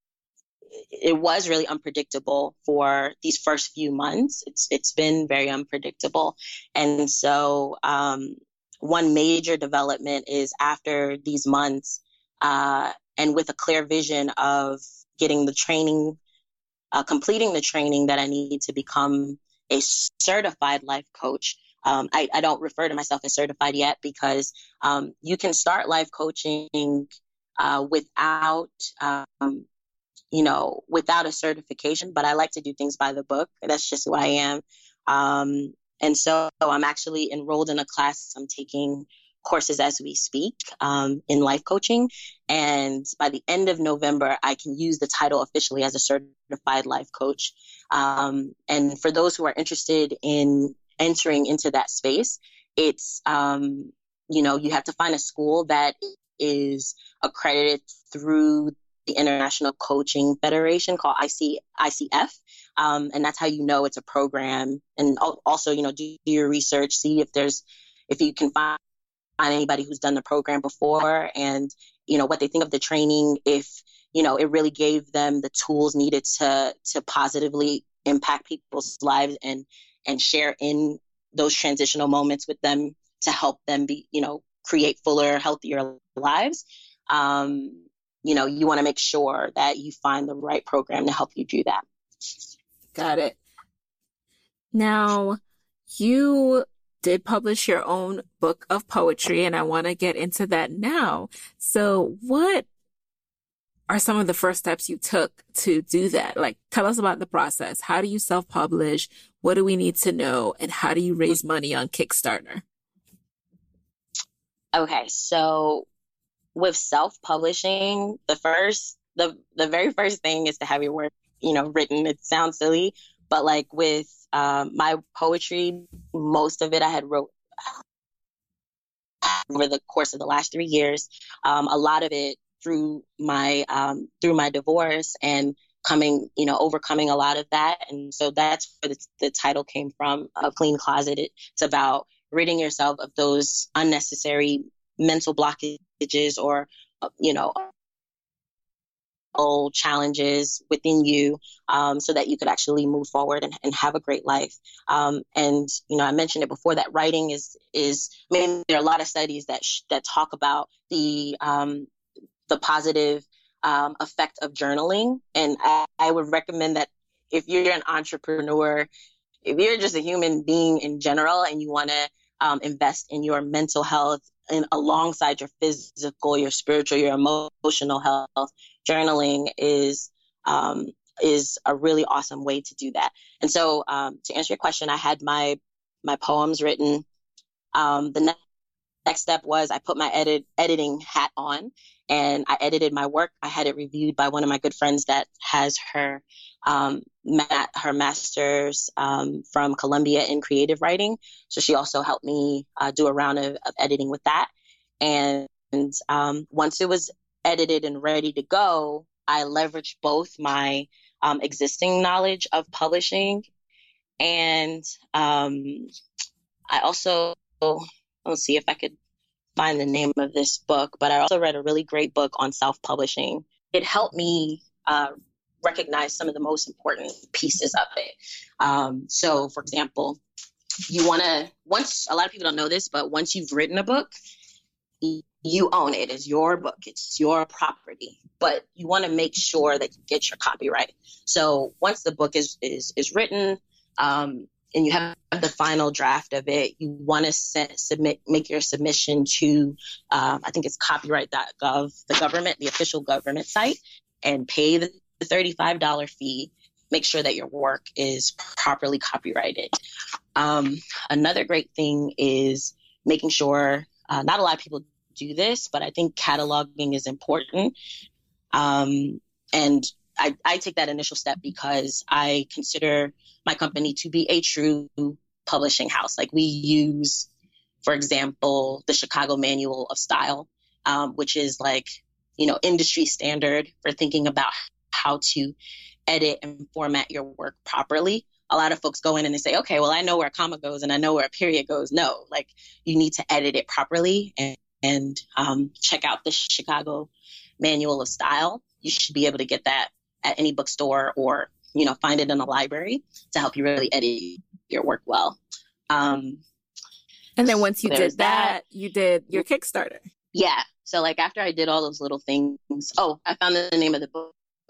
it was really unpredictable for these first few months. It's it's been very unpredictable, and so um, one major development is after these months, uh, and with a clear vision of getting the training, uh, completing the training that I need to become a certified life coach. Um, I, I don't refer to myself as certified yet because um, you can start life coaching uh, without, um, you know, without a certification. But I like to do things by the book. That's just who I am. Um, and so I'm actually enrolled in a class. I'm taking courses as we speak um, in life coaching. And by the end of November, I can use the title officially as a certified life coach. Um, and for those who are interested in entering into that space, it's, um, you know, you have to find a school that is accredited through the International Coaching Federation called I C F. Um, and that's how you know it's a program. And also, you know, do your research, see if there's, if you can find find anybody who's done the program before and, you know, what they think of the training, if, you know, it really gave them the tools needed to to positively impact people's lives and and share in those transitional moments with them to help them be, you know, create fuller, healthier lives. Um, you know, you want to make sure that you find the right program to help you do that. Got it. Now, you did publish your own book of poetry, and I want to get into that now. So what are some of the first steps you took to do that? Like, tell us about the process. How do you self-publish? What do we need to know? And how do you raise money on Kickstarter? Okay, so with self-publishing, the first, the, the very first thing is to have your work, you know, written. It sounds silly, but like with um, my poetry, most of it I had wrote over the course of the last three years. Um, a lot of it through my um, through my divorce and coming, you know, overcoming a lot of that. And so that's where the, the title came from, A Clean Closet. It's about ridding yourself of those unnecessary mental blockages or, you know, old challenges within you, um, so that you could actually move forward and, and have a great life. Um, and, you know, I mentioned it before that writing is, is, I mean, there are a lot of studies that, sh- that talk about the, um, the positive, um, effect of journaling. And I, I would recommend that if you're an entrepreneur, if you're just a human being in general and you want to, um, invest in your mental health and alongside your physical, your spiritual, your emotional health, journaling is um, is a really awesome way to do that. And so um, to answer your question, I had my my poems written. Um, the next, next step was I put my edit editing hat on and I edited my work. I had it reviewed by one of my good friends that has her um, ma- her master's um, from Columbia in creative writing. So she also helped me uh, do a round of, of editing with that. And um, once it was edited and ready to go, I leveraged both my um, existing knowledge of publishing and um, I also, let's see if I could find the name of this book, but I also read a really great book on self-publishing. It helped me uh, recognize some of the most important pieces of it. Um, so, for example, you want to, once, a lot of people don't know this, but once you've written a book, you own it. It's your book. It's your property. But you want to make sure that you get your copyright. So once the book is is, is written um, and you have the final draft of it, you want to set, submit, make your submission to, um, I think it's copyright dot gov, the government, the official government site, and pay the thirty-five dollars fee. Make sure that your work is properly copyrighted. Um, another great thing is making sure, uh, not a lot of people do this, but I think cataloging is important. Um, and I, I take that initial step because I consider my company to be a true publishing house. Like we use, for example, the Chicago Manual of Style, um, which is like, you know, industry standard for thinking about how to edit and format your work properly. A lot of folks go in and they say, okay, well, I know where a comma goes and I know where a period goes. No, like you need to edit it properly and, and um, check out the Chicago Manual of Style. You should be able to get that at any bookstore or, you know, find it in a library to help you really edit your work well. Um, and then once you so did that, that, you did your Kickstarter. Yeah. So like after I did all those little things, oh, I found the name of the book.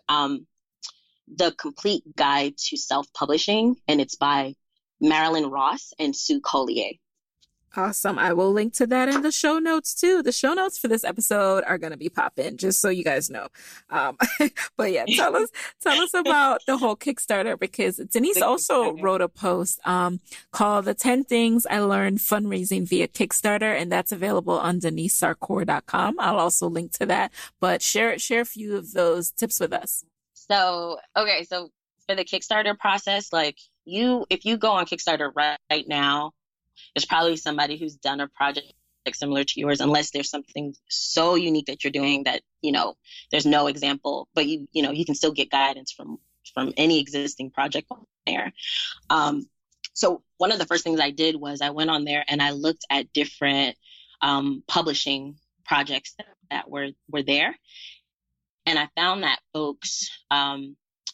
um, The Complete Guide to Self-Publishing, and it's by Marilyn Ross and Sue Collier. Awesome. I will link to that in the show notes too. The show notes for this episode are going to be popping, just so you guys know. Um, but yeah, tell us, tell us about the whole Kickstarter, because Denise also wrote a post, um, called The ten Things I Learned Fundraising via Kickstarter. And that's available on denise sarcour dot com. I'll also link to that, but share, share a few of those tips with us. So, okay. So for the Kickstarter process, like you, if you go on Kickstarter right, right now, there's probably somebody who's done a project similar to yours, unless there's something so unique that you're doing that, you know, there's no example, but you, you know, you can still get guidance from, from any existing project on there. Um, so one of the first things I did was I went on there and I looked at different, um, publishing projects that, that were, were there. And I found that folks, um,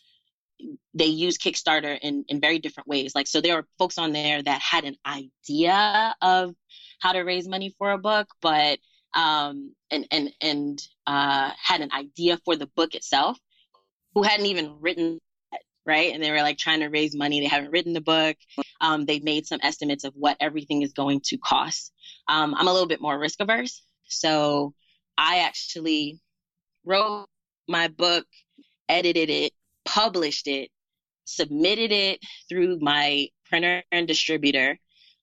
they use Kickstarter in, in very different ways. Like, so there are folks on there that had an idea of how to raise money for a book, but, um, and, and, and, uh, had an idea for the book itself, who hadn't even written it, right? And they were like trying to raise money. They haven't written the book. Um, they've made some estimates of what everything is going to cost. Um, I'm a little bit more risk averse. So I actually wrote my book, edited it, published it, submitted it through my printer and distributor.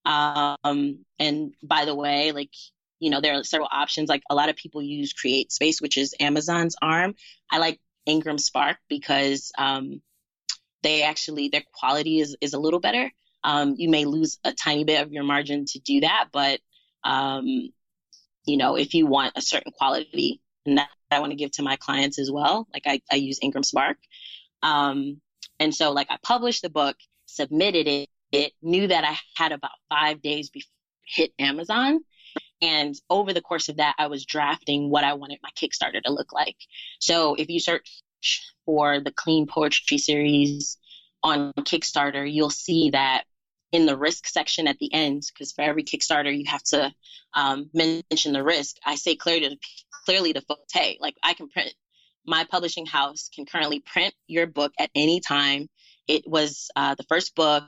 Um, and by the way, like, you know, there are several options. Like a lot of people use CreateSpace, which is Amazon's arm. I like Ingram Spark because um, they actually, their quality is, is a little better. Um, you may lose a tiny bit of your margin to do that, but, um, you know, if you want a certain quality, and that I want to give to my clients as well, like I, I use Ingram Spark. Um, and so like I published the book, submitted it, it knew that I had about five days before it hit Amazon. And over the course of that, I was drafting what I wanted my Kickstarter to look like. So if you search for the Clean Poetry series on Kickstarter, you'll see that in the risk section at the end, because for every Kickstarter, you have to um, mention the risk. I say clearly to, clearly to folks, hey, like I can print, my publishing house can currently print your book at any time. It was uh, the first book,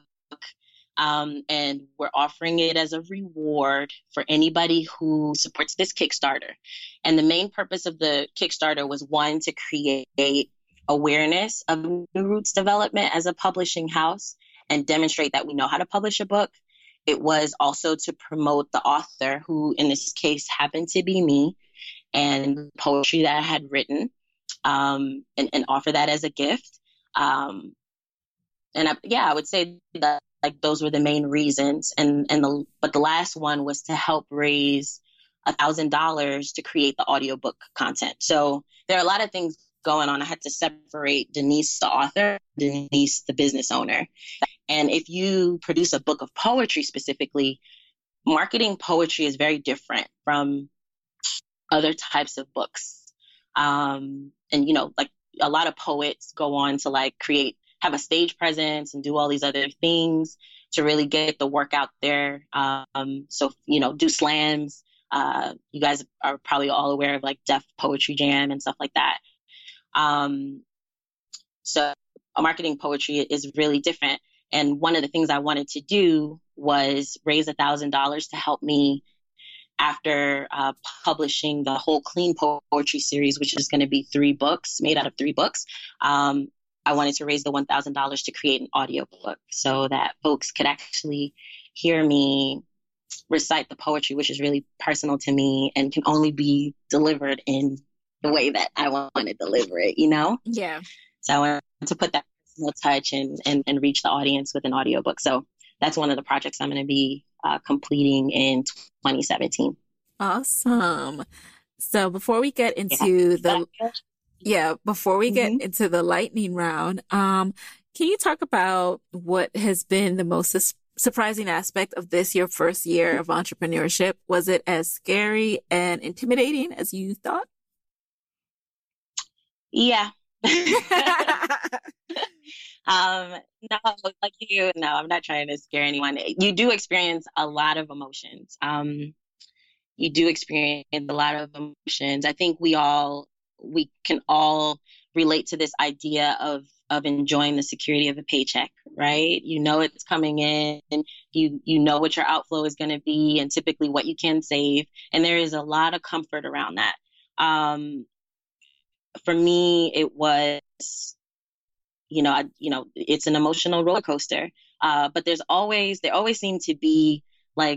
um, and we're offering it as a reward for anybody who supports this Kickstarter. And the main purpose of the Kickstarter was, one, to create awareness of New Roots development as a publishing house and demonstrate that we know how to publish a book. It was also to promote the author, who in this case happened to be me, and poetry that I had written. Um, and, and offer that as a gift. Um, and I, yeah, I would say that like those were the main reasons. And, and the, but the last one was to help raise a thousand dollars to create the audiobook content. So there are a lot of things going on. I had to separate Denise, the author, Denise, the business owner. And if you produce a book of poetry specifically, marketing poetry is very different from other types of books. Um, and, you know, like a lot of poets go on to like create, have a stage presence and do all these other things to really get the work out there. Um, so, you know, do slams. Uh, you guys are probably all aware of like Def Poetry Jam and stuff like that. Um, so marketing poetry is really different. And one of the things I wanted to do was raise a thousand dollars to help me after uh, publishing the whole Clean Poetry series, which is going to be three books made out of three books. Um, I wanted to raise the one thousand dollars to create an audiobook so that folks could actually hear me recite the poetry, which is really personal to me and can only be delivered in the way that I want to deliver it, you know? Yeah. So I wanted to put that personal touch and, and, and reach the audience with an audiobook. So that's one of the projects I'm going to be uh, completing in twenty seventeen. Awesome. So before we get into yeah. the, yeah, before we get mm-hmm. into the lightning round, um, can you talk about what has been the most su- surprising aspect of this, your first year of entrepreneurship? Was it as scary and intimidating as you thought? Yeah. um, no, like you, no, I'm not trying to scare anyone. You do experience a lot of emotions. Um, you do experience a lot of emotions. I think we all, we can all relate to this idea of of enjoying the security of a paycheck, right? You know it's coming in, and you you know what your outflow is going to be, and typically what you can save, and there is a lot of comfort around that. Um, for me, it was, you know, I, you know, it's an emotional roller coaster, uh, but there's always there always seem to be like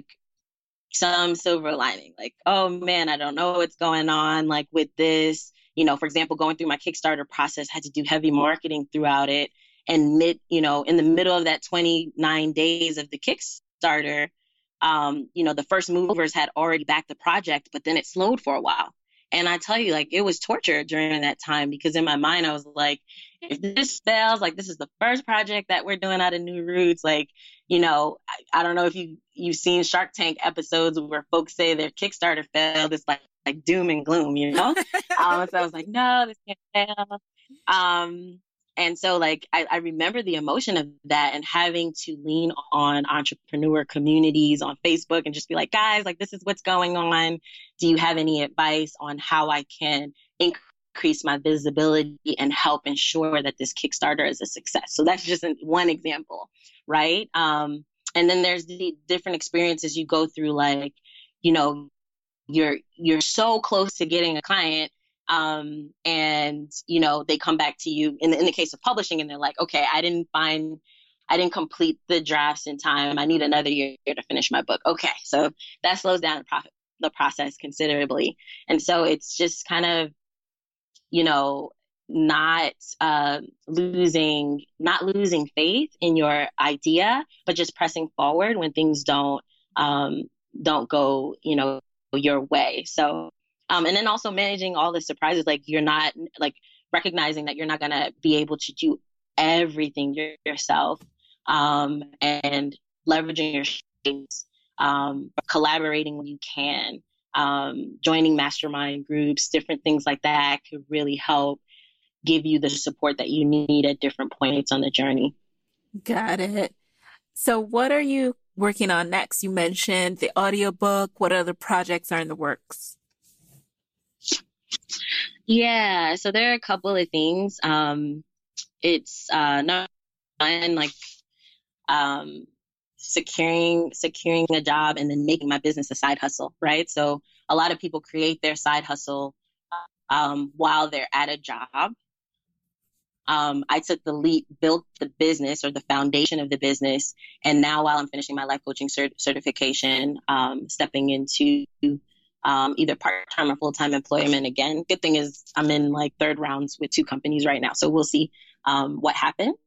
some silver lining, like, oh man, I don't know what's going on, like with this. You know, for example, going through my Kickstarter process, had to do heavy marketing throughout it. And mid, you know, in the middle of that twenty-nine days of the Kickstarter, um, you know, the first movers had already backed the project, but then it slowed for a while. And I tell you, like, it was torture during that time, because in my mind, I was like, if this fails, like, this is the first project that we're doing out of New Roots. Like, you know, I, I don't know if you, you've seen Shark Tank episodes where folks say their Kickstarter failed. It's like, like doom and gloom, you know? um, so I was like, no, this can't fail. Um, and so like, I, I remember the emotion of that, and having to lean on entrepreneur communities on Facebook and just be like, guys, like, this is what's going on. Do you have any advice on how I can increase my visibility and help ensure that this Kickstarter is a success? So that's just one example, right? Um, and then there's the different experiences you go through, like, you know, you're you're so close to getting a client, um, and you know they come back to you in the in the case of publishing, and they're like, okay, I didn't find, I didn't complete the drafts in time. I need another year to finish my book. Okay, so that slows down the, pro- the process considerably, and so it's just kind of, you know, not uh, losing not losing faith in your idea, but just pressing forward when things don't um, don't go, you know, your way. So, um, and then also managing all the surprises, like you're not like recognizing that you're not going to be able to do everything yourself, um, and leveraging your strengths, um, collaborating when you can, um, joining mastermind groups, different things like that could really help give you the support that you need at different points on the journey. Got it. So what are you working on next? You mentioned the audiobook. What other projects are in the works? Yeah, so there are a couple of things. Um, it's uh, not one, like um, securing securing a job and then making my business a side hustle, right? So a lot of people create their side hustle um, while they're at a job. Um, I took the leap, built the business or the foundation of the business. And now while I'm finishing my life coaching cert- certification, um, stepping into um, either part-time or full-time employment again. Good thing is I'm in like third rounds with two companies right now. So we'll see um, what happens.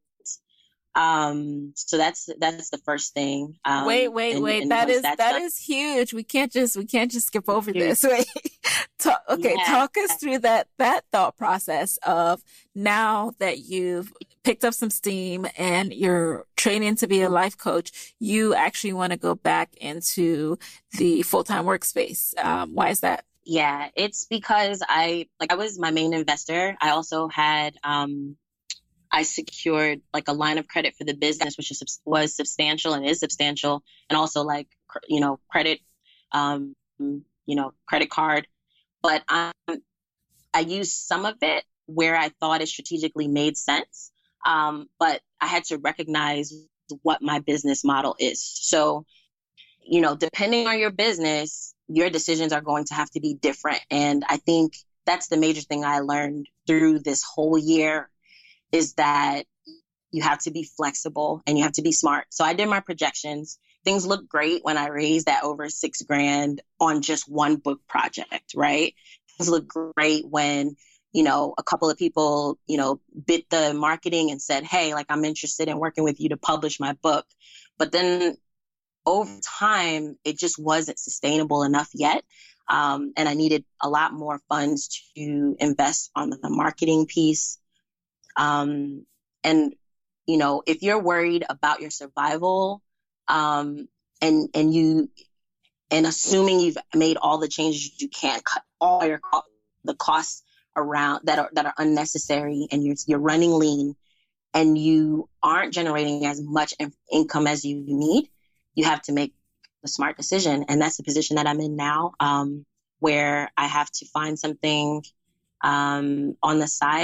Um, so that's, that's the first thing. Um, wait, wait, and, wait. And that is, that done, is huge. We can't just, we can't just skip over this. Wait, talk, okay. Yeah. Talk us through that, that thought process of now that you've picked up some steam and you're training to be a life coach, you actually want to go back into the full-time workspace. Um, why is that? Yeah, it's because I, like, I was my main investor. I also had, um, I secured like a line of credit for the business, which is, was substantial and is substantial. And also like, you know, credit, um, you know, credit card. But um, I used some of it where I thought it strategically made sense. Um, but I had to recognize what my business model is. So, you know, depending on your business, your decisions are going to have to be different. And I think that's the major thing I learned through this whole year, is that you have to be flexible and you have to be smart. So I did my projections. Things look great when I raised that over six grand on just one book project, right? Things look great when, you know, a couple of people, you know, bit the marketing and said, hey, like, I'm interested in working with you to publish my book. But then over time, it just wasn't sustainable enough yet. Um, and I needed a lot more funds to invest on the marketing piece. Um, and, you know, if you're worried about your survival, um, and, and you, and assuming you've made all the changes you can, cut all your, the costs around that are, that are unnecessary, and you're, you're running lean and you aren't generating as much in- income as you need, you have to make a smart decision. And that's the position that I'm in now, um, where I have to find something, um, on the side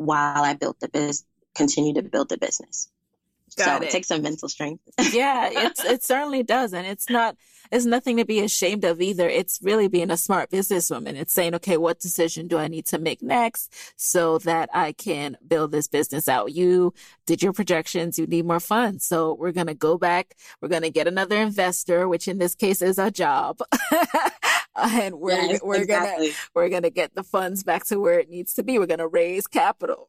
while I built the business, continue to build the business. Got so it. it takes some mental strength. Yeah, it's it certainly does. And it's not, it's nothing to be ashamed of either. It's really being a smart businesswoman. It's saying, okay, what decision do I need to make next so that I can build this business out? You did your projections, you need more funds. So we're going to go back. We're going to get another investor, which in this case is a job. and we're, Yes, we're exactly. going to, we're going to get the funds back to where it needs to be. We're going to raise capital.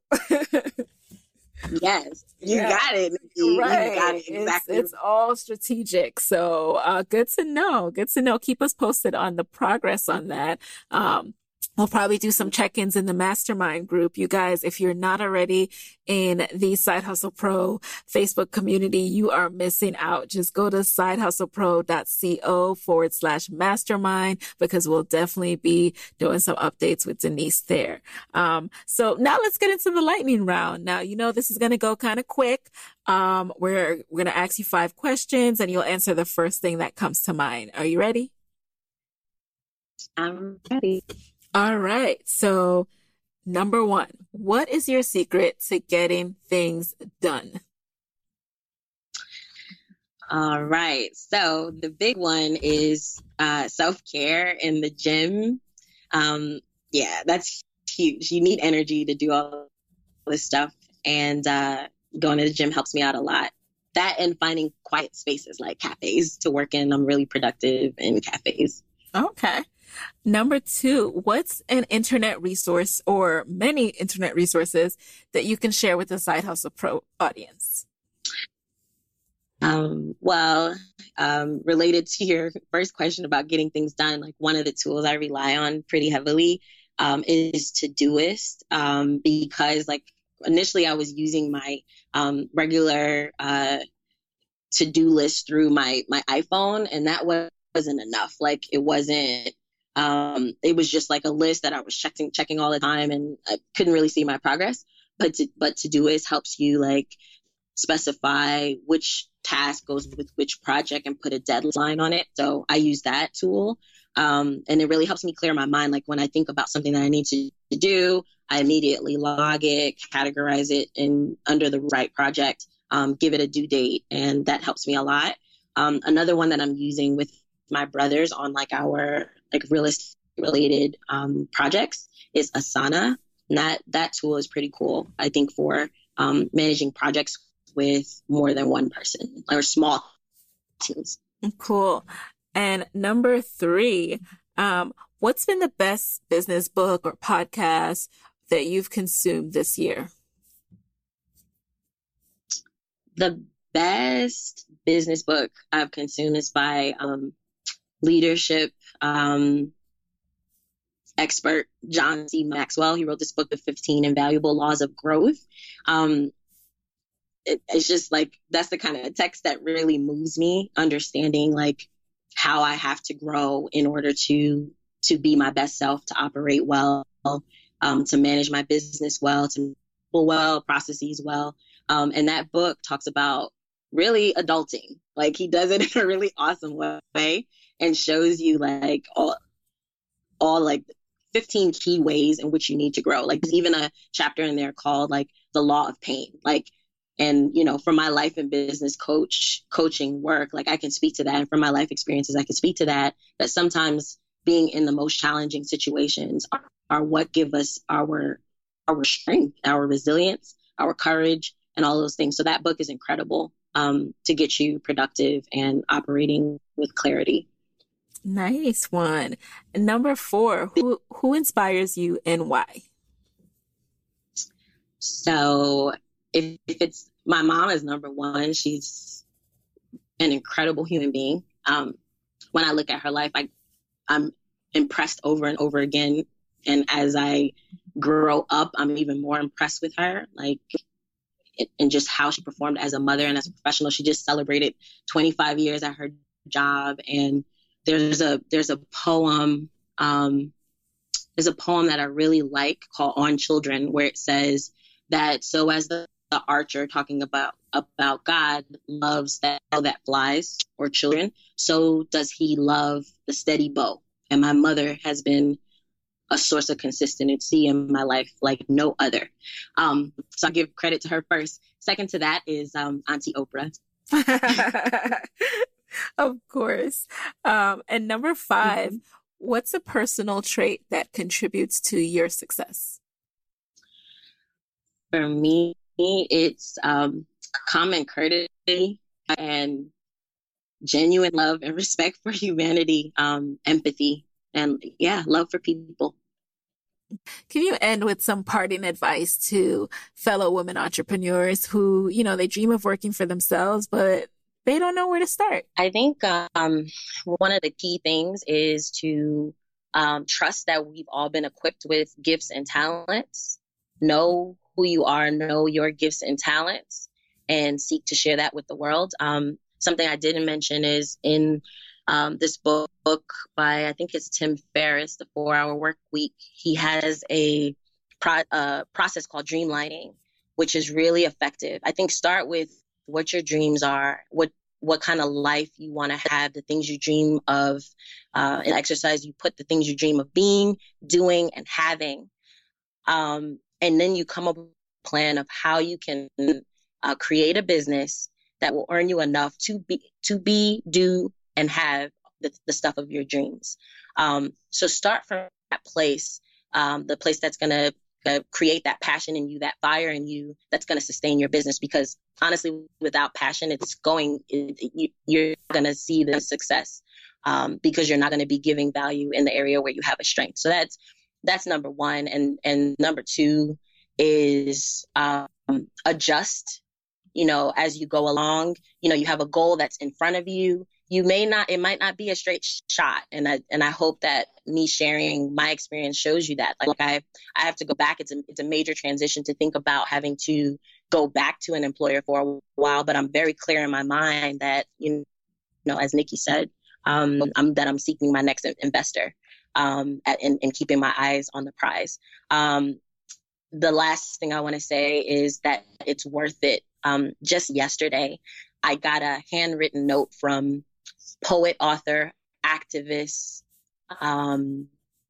Yes, you Yeah. got it. Nikki. Right. You got it exactly. It's, it's all strategic. So uh, good to know. Good to know. Keep us posted on the progress on that. Um, We'll probably do some check-ins in the mastermind group. You guys, if you're not already in the Side Hustle Pro Facebook community, you are missing out. Just go to sidehustlepro.co forward slash mastermind because we'll definitely be doing some updates with Denise there. Um, so now let's get into the lightning round. Now, you know, this is going to go kind of quick. Um, we're, we're going to ask you five questions and you'll answer the first thing that comes to mind. Are you ready? I'm ready. All right. So number one, what is your secret to getting things done? All right. So the big one is uh, self-care in the gym. Um, yeah, that's huge. You need energy to do all this stuff. And uh, going to the gym helps me out a lot. That and finding quiet spaces like cafes to work in. I'm really productive in cafes. Okay. Number two, what's an internet resource or many internet resources that you can share with the Side Hustle Pro audience? Um, well, um, related to your first question about getting things done, like one of the tools I rely on pretty heavily um, is Todoist, um, because like initially I was using my um, regular uh, to-do list through my my iPhone, and that wasn't enough. Like it wasn't. Um, it was just like a list that I was checking, checking all the time, and I couldn't really see my progress. But to, but Todoist helps you like specify which task goes with which project and put a deadline on it. So I use that tool, um, and it really helps me clear my mind. Like when I think about something that I need to, to do, I immediately log it, categorize it in under the right project, um, give it a due date, and that helps me a lot. Um, another one that I'm using with my brothers on like our like real estate related um, projects is Asana. And that, that tool is pretty cool, I think, for um, managing projects with more than one person or small teams. Cool. And number three, um, what's been the best business book or podcast that you've consumed this year? The best business book I've consumed is by um, leadership um, expert John C. Maxwell. He wrote this book, The fifteen Invaluable Laws of Growth. Um, it, it's just like, that's the kind of text that really moves me, understanding like how I have to grow in order to, to be my best self, to operate well, um, to manage my business well, to people well, processes well. Um, and that book talks about really adulting. Like he does it in a really awesome way. And shows you like all, all like fifteen key ways in which you need to grow. Like there's even a chapter in there called like the law of pain. Like, and you know, from my life and business coach coaching work, like I can speak to that. And from my life experiences, I can speak to that, that sometimes being in the most challenging situations are, are what give us our, our strength, our resilience, our courage, and all those things. So that book is incredible um, to get you productive and operating with clarity. Nice one. Number four, who who inspires you and why? So if, if it's my mom is number one, she's an incredible human being. Um, when I look at her life, I, I'm impressed over and over again. And as I grow up, I'm even more impressed with her. Like, it, and just how she performed as a mother and as a professional. She just celebrated twenty-five years at her job, and There's a there's a poem um, there's a poem that I really like called On Children, where it says that so as the, the archer talking about about God loves that bow that flies or children, so does he love the steady bow. And my mother has been a source of consistency in my life like no other. Um, so I give credit to her first. Second to that is um, Auntie Oprah. Of course. Um, and number five, mm-hmm. what's a personal trait that contributes to your success? For me, it's um, common courtesy and genuine love and respect for humanity, um, empathy, and yeah, love for people. Can you end with some parting advice to fellow women entrepreneurs who, you know, they dream of working for themselves, but they don't know where to start? I think um, one of the key things is to um, trust that we've all been equipped with gifts and talents. Know who you are, know your gifts and talents, and seek to share that with the world. Um, something I didn't mention is in um, this book by, I think it's Tim Ferriss, The four hour Work Week, he has a pro- uh, process called dreamlining, which is really effective. I think start with what your dreams are, what what kind of life you want to have, the things you dream of. Uh, in exercise, you put the things you dream of being, doing, and having. Um, and then you come up with a plan of how you can uh, create a business that will earn you enough to be, to be, do, and have the, the stuff of your dreams. Um, so start from that place, um, the place that's going to uh, create that passion in you, that fire in you, that's going to sustain your business. Because honestly, without passion, it's going, it, you, you're going to see the success um, because you're not going to be giving value in the area where you have a strength. So that's that's number one. And and number two is um, adjust. You know, as you go along, you know, you have a goal that's in front of you. You may not, it might not be a straight shot. And I, and I hope that me sharing my experience shows you that. Like, like I, I have to go back. It's a, it's a major transition to think about having to go back to an employer for a while, but I'm very clear in my mind that, you know, as Nikki said, um, I'm, that I'm seeking my next investor, um, at, and, and keeping my eyes on the prize. Um, the last thing I want to say is that it's worth it. Um, just yesterday, I got a handwritten note from poet, author, activist, um,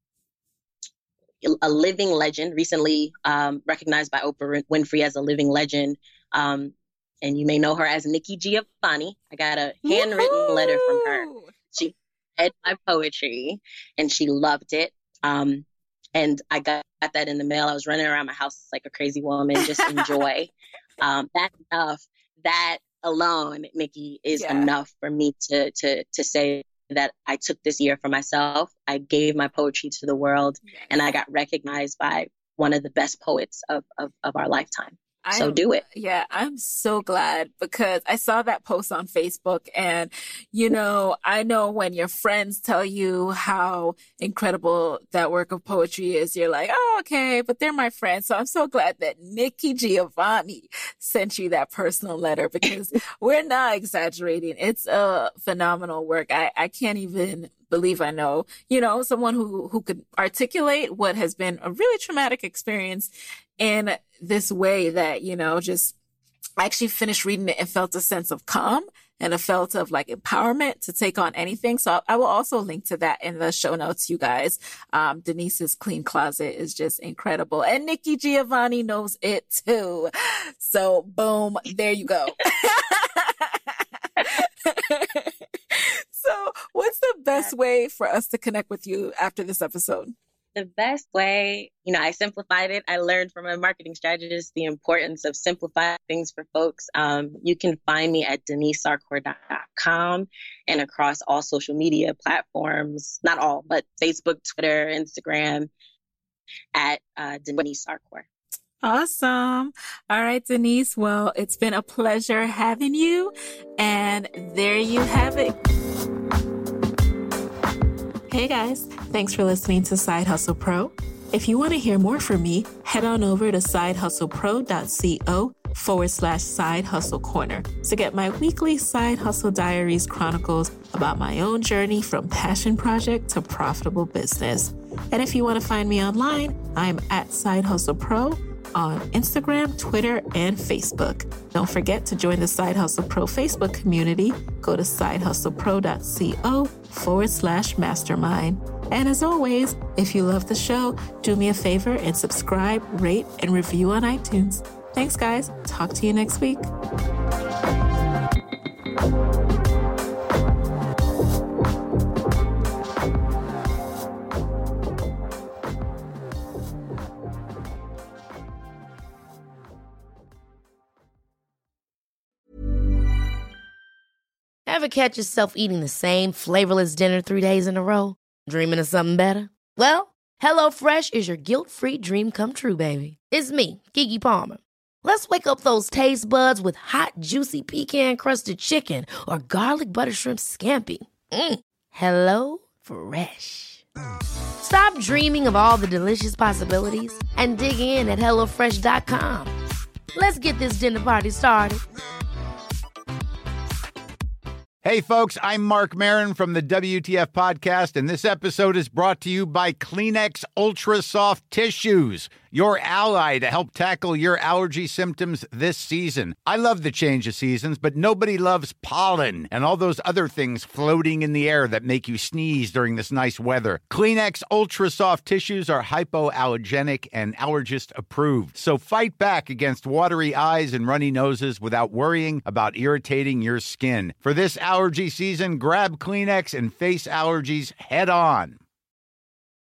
a living legend, recently um, recognized by Oprah Winfrey as a living legend. Um, and you may know her as Nikki Giovanni. I got a handwritten Woo-hoo! letter from her. She read my poetry and she loved it. Um, and I got, got that in the mail. I was running around my house like a crazy woman, just enjoy. Um, that's enough. That alone, Nikki, is yeah. enough for me to to to say that I took this year for myself. I gave my poetry to the world, yes. and I got recognized by one of the best poets of of, of our lifetime. So I'm, do it. Yeah, I'm so glad because I saw that post on Facebook and, you know, I know when your friends tell you how incredible that work of poetry is, you're like, oh, okay, but they're my friends. So I'm so glad that Nikki Giovanni sent you that personal letter because we're not exaggerating. It's a phenomenal work. I, I can't even believe I know, you know, someone who, who could articulate what has been a really traumatic experience in this way that, you know, just I actually finished reading it and felt a sense of calm and a felt of like empowerment to take on anything. So I will also link to that in the show notes, you guys. Um, Denise's Clean Closet is just incredible. And Nikki Giovanni knows it too. So boom, there you go. So what's the best way for us to connect with you after this episode? The best way, you know, I simplified it. I learned from a marketing strategist the importance of simplifying things for folks. Um, you can find me at denise sarkor dot com and across all social media platforms, not all, but Facebook, Twitter, Instagram, at uh, Denise Sarkor. Awesome. All right, Denise. Well, it's been a pleasure having you. And there you have it. Hey guys, thanks for listening to Side Hustle Pro. If you want to hear more from me, head on over to sidehustlepro.co forward slash side hustle corner to get my weekly Side Hustle Diaries chronicles about my own journey from passion project to profitable business. And if you want to find me online, I'm at Side Hustle Pro on Instagram, Twitter, and Facebook. Don't forget to join the Side Hustle Pro Facebook community. Go to sidehustlepro.co forward slash mastermind. And as always, if you love the show, do me a favor and subscribe, rate, and review on iTunes. Thanks, guys. Talk to you next week. Ever catch yourself eating the same flavorless dinner three days in a row? Dreaming of something better? Well, HelloFresh is your guilt-free dream come true, baby. It's me, Keke Palmer. Let's wake up those taste buds with hot, juicy pecan-crusted chicken or garlic butter shrimp scampi. Mm. Hello Fresh. Stop dreaming of all the delicious possibilities and dig in at hello fresh dot com. Let's get this dinner party started. Hey, folks, I'm Mark Maron from the W T F Podcast, and this episode is brought to you by Kleenex Ultra Soft Tissues, your ally to help tackle your allergy symptoms this season. I love the change of seasons, but nobody loves pollen and all those other things floating in the air that make you sneeze during this nice weather. Kleenex Ultra Soft Tissues are hypoallergenic and allergist approved, so fight back against watery eyes and runny noses without worrying about irritating your skin. For this allergy season, grab Kleenex and face allergies head on.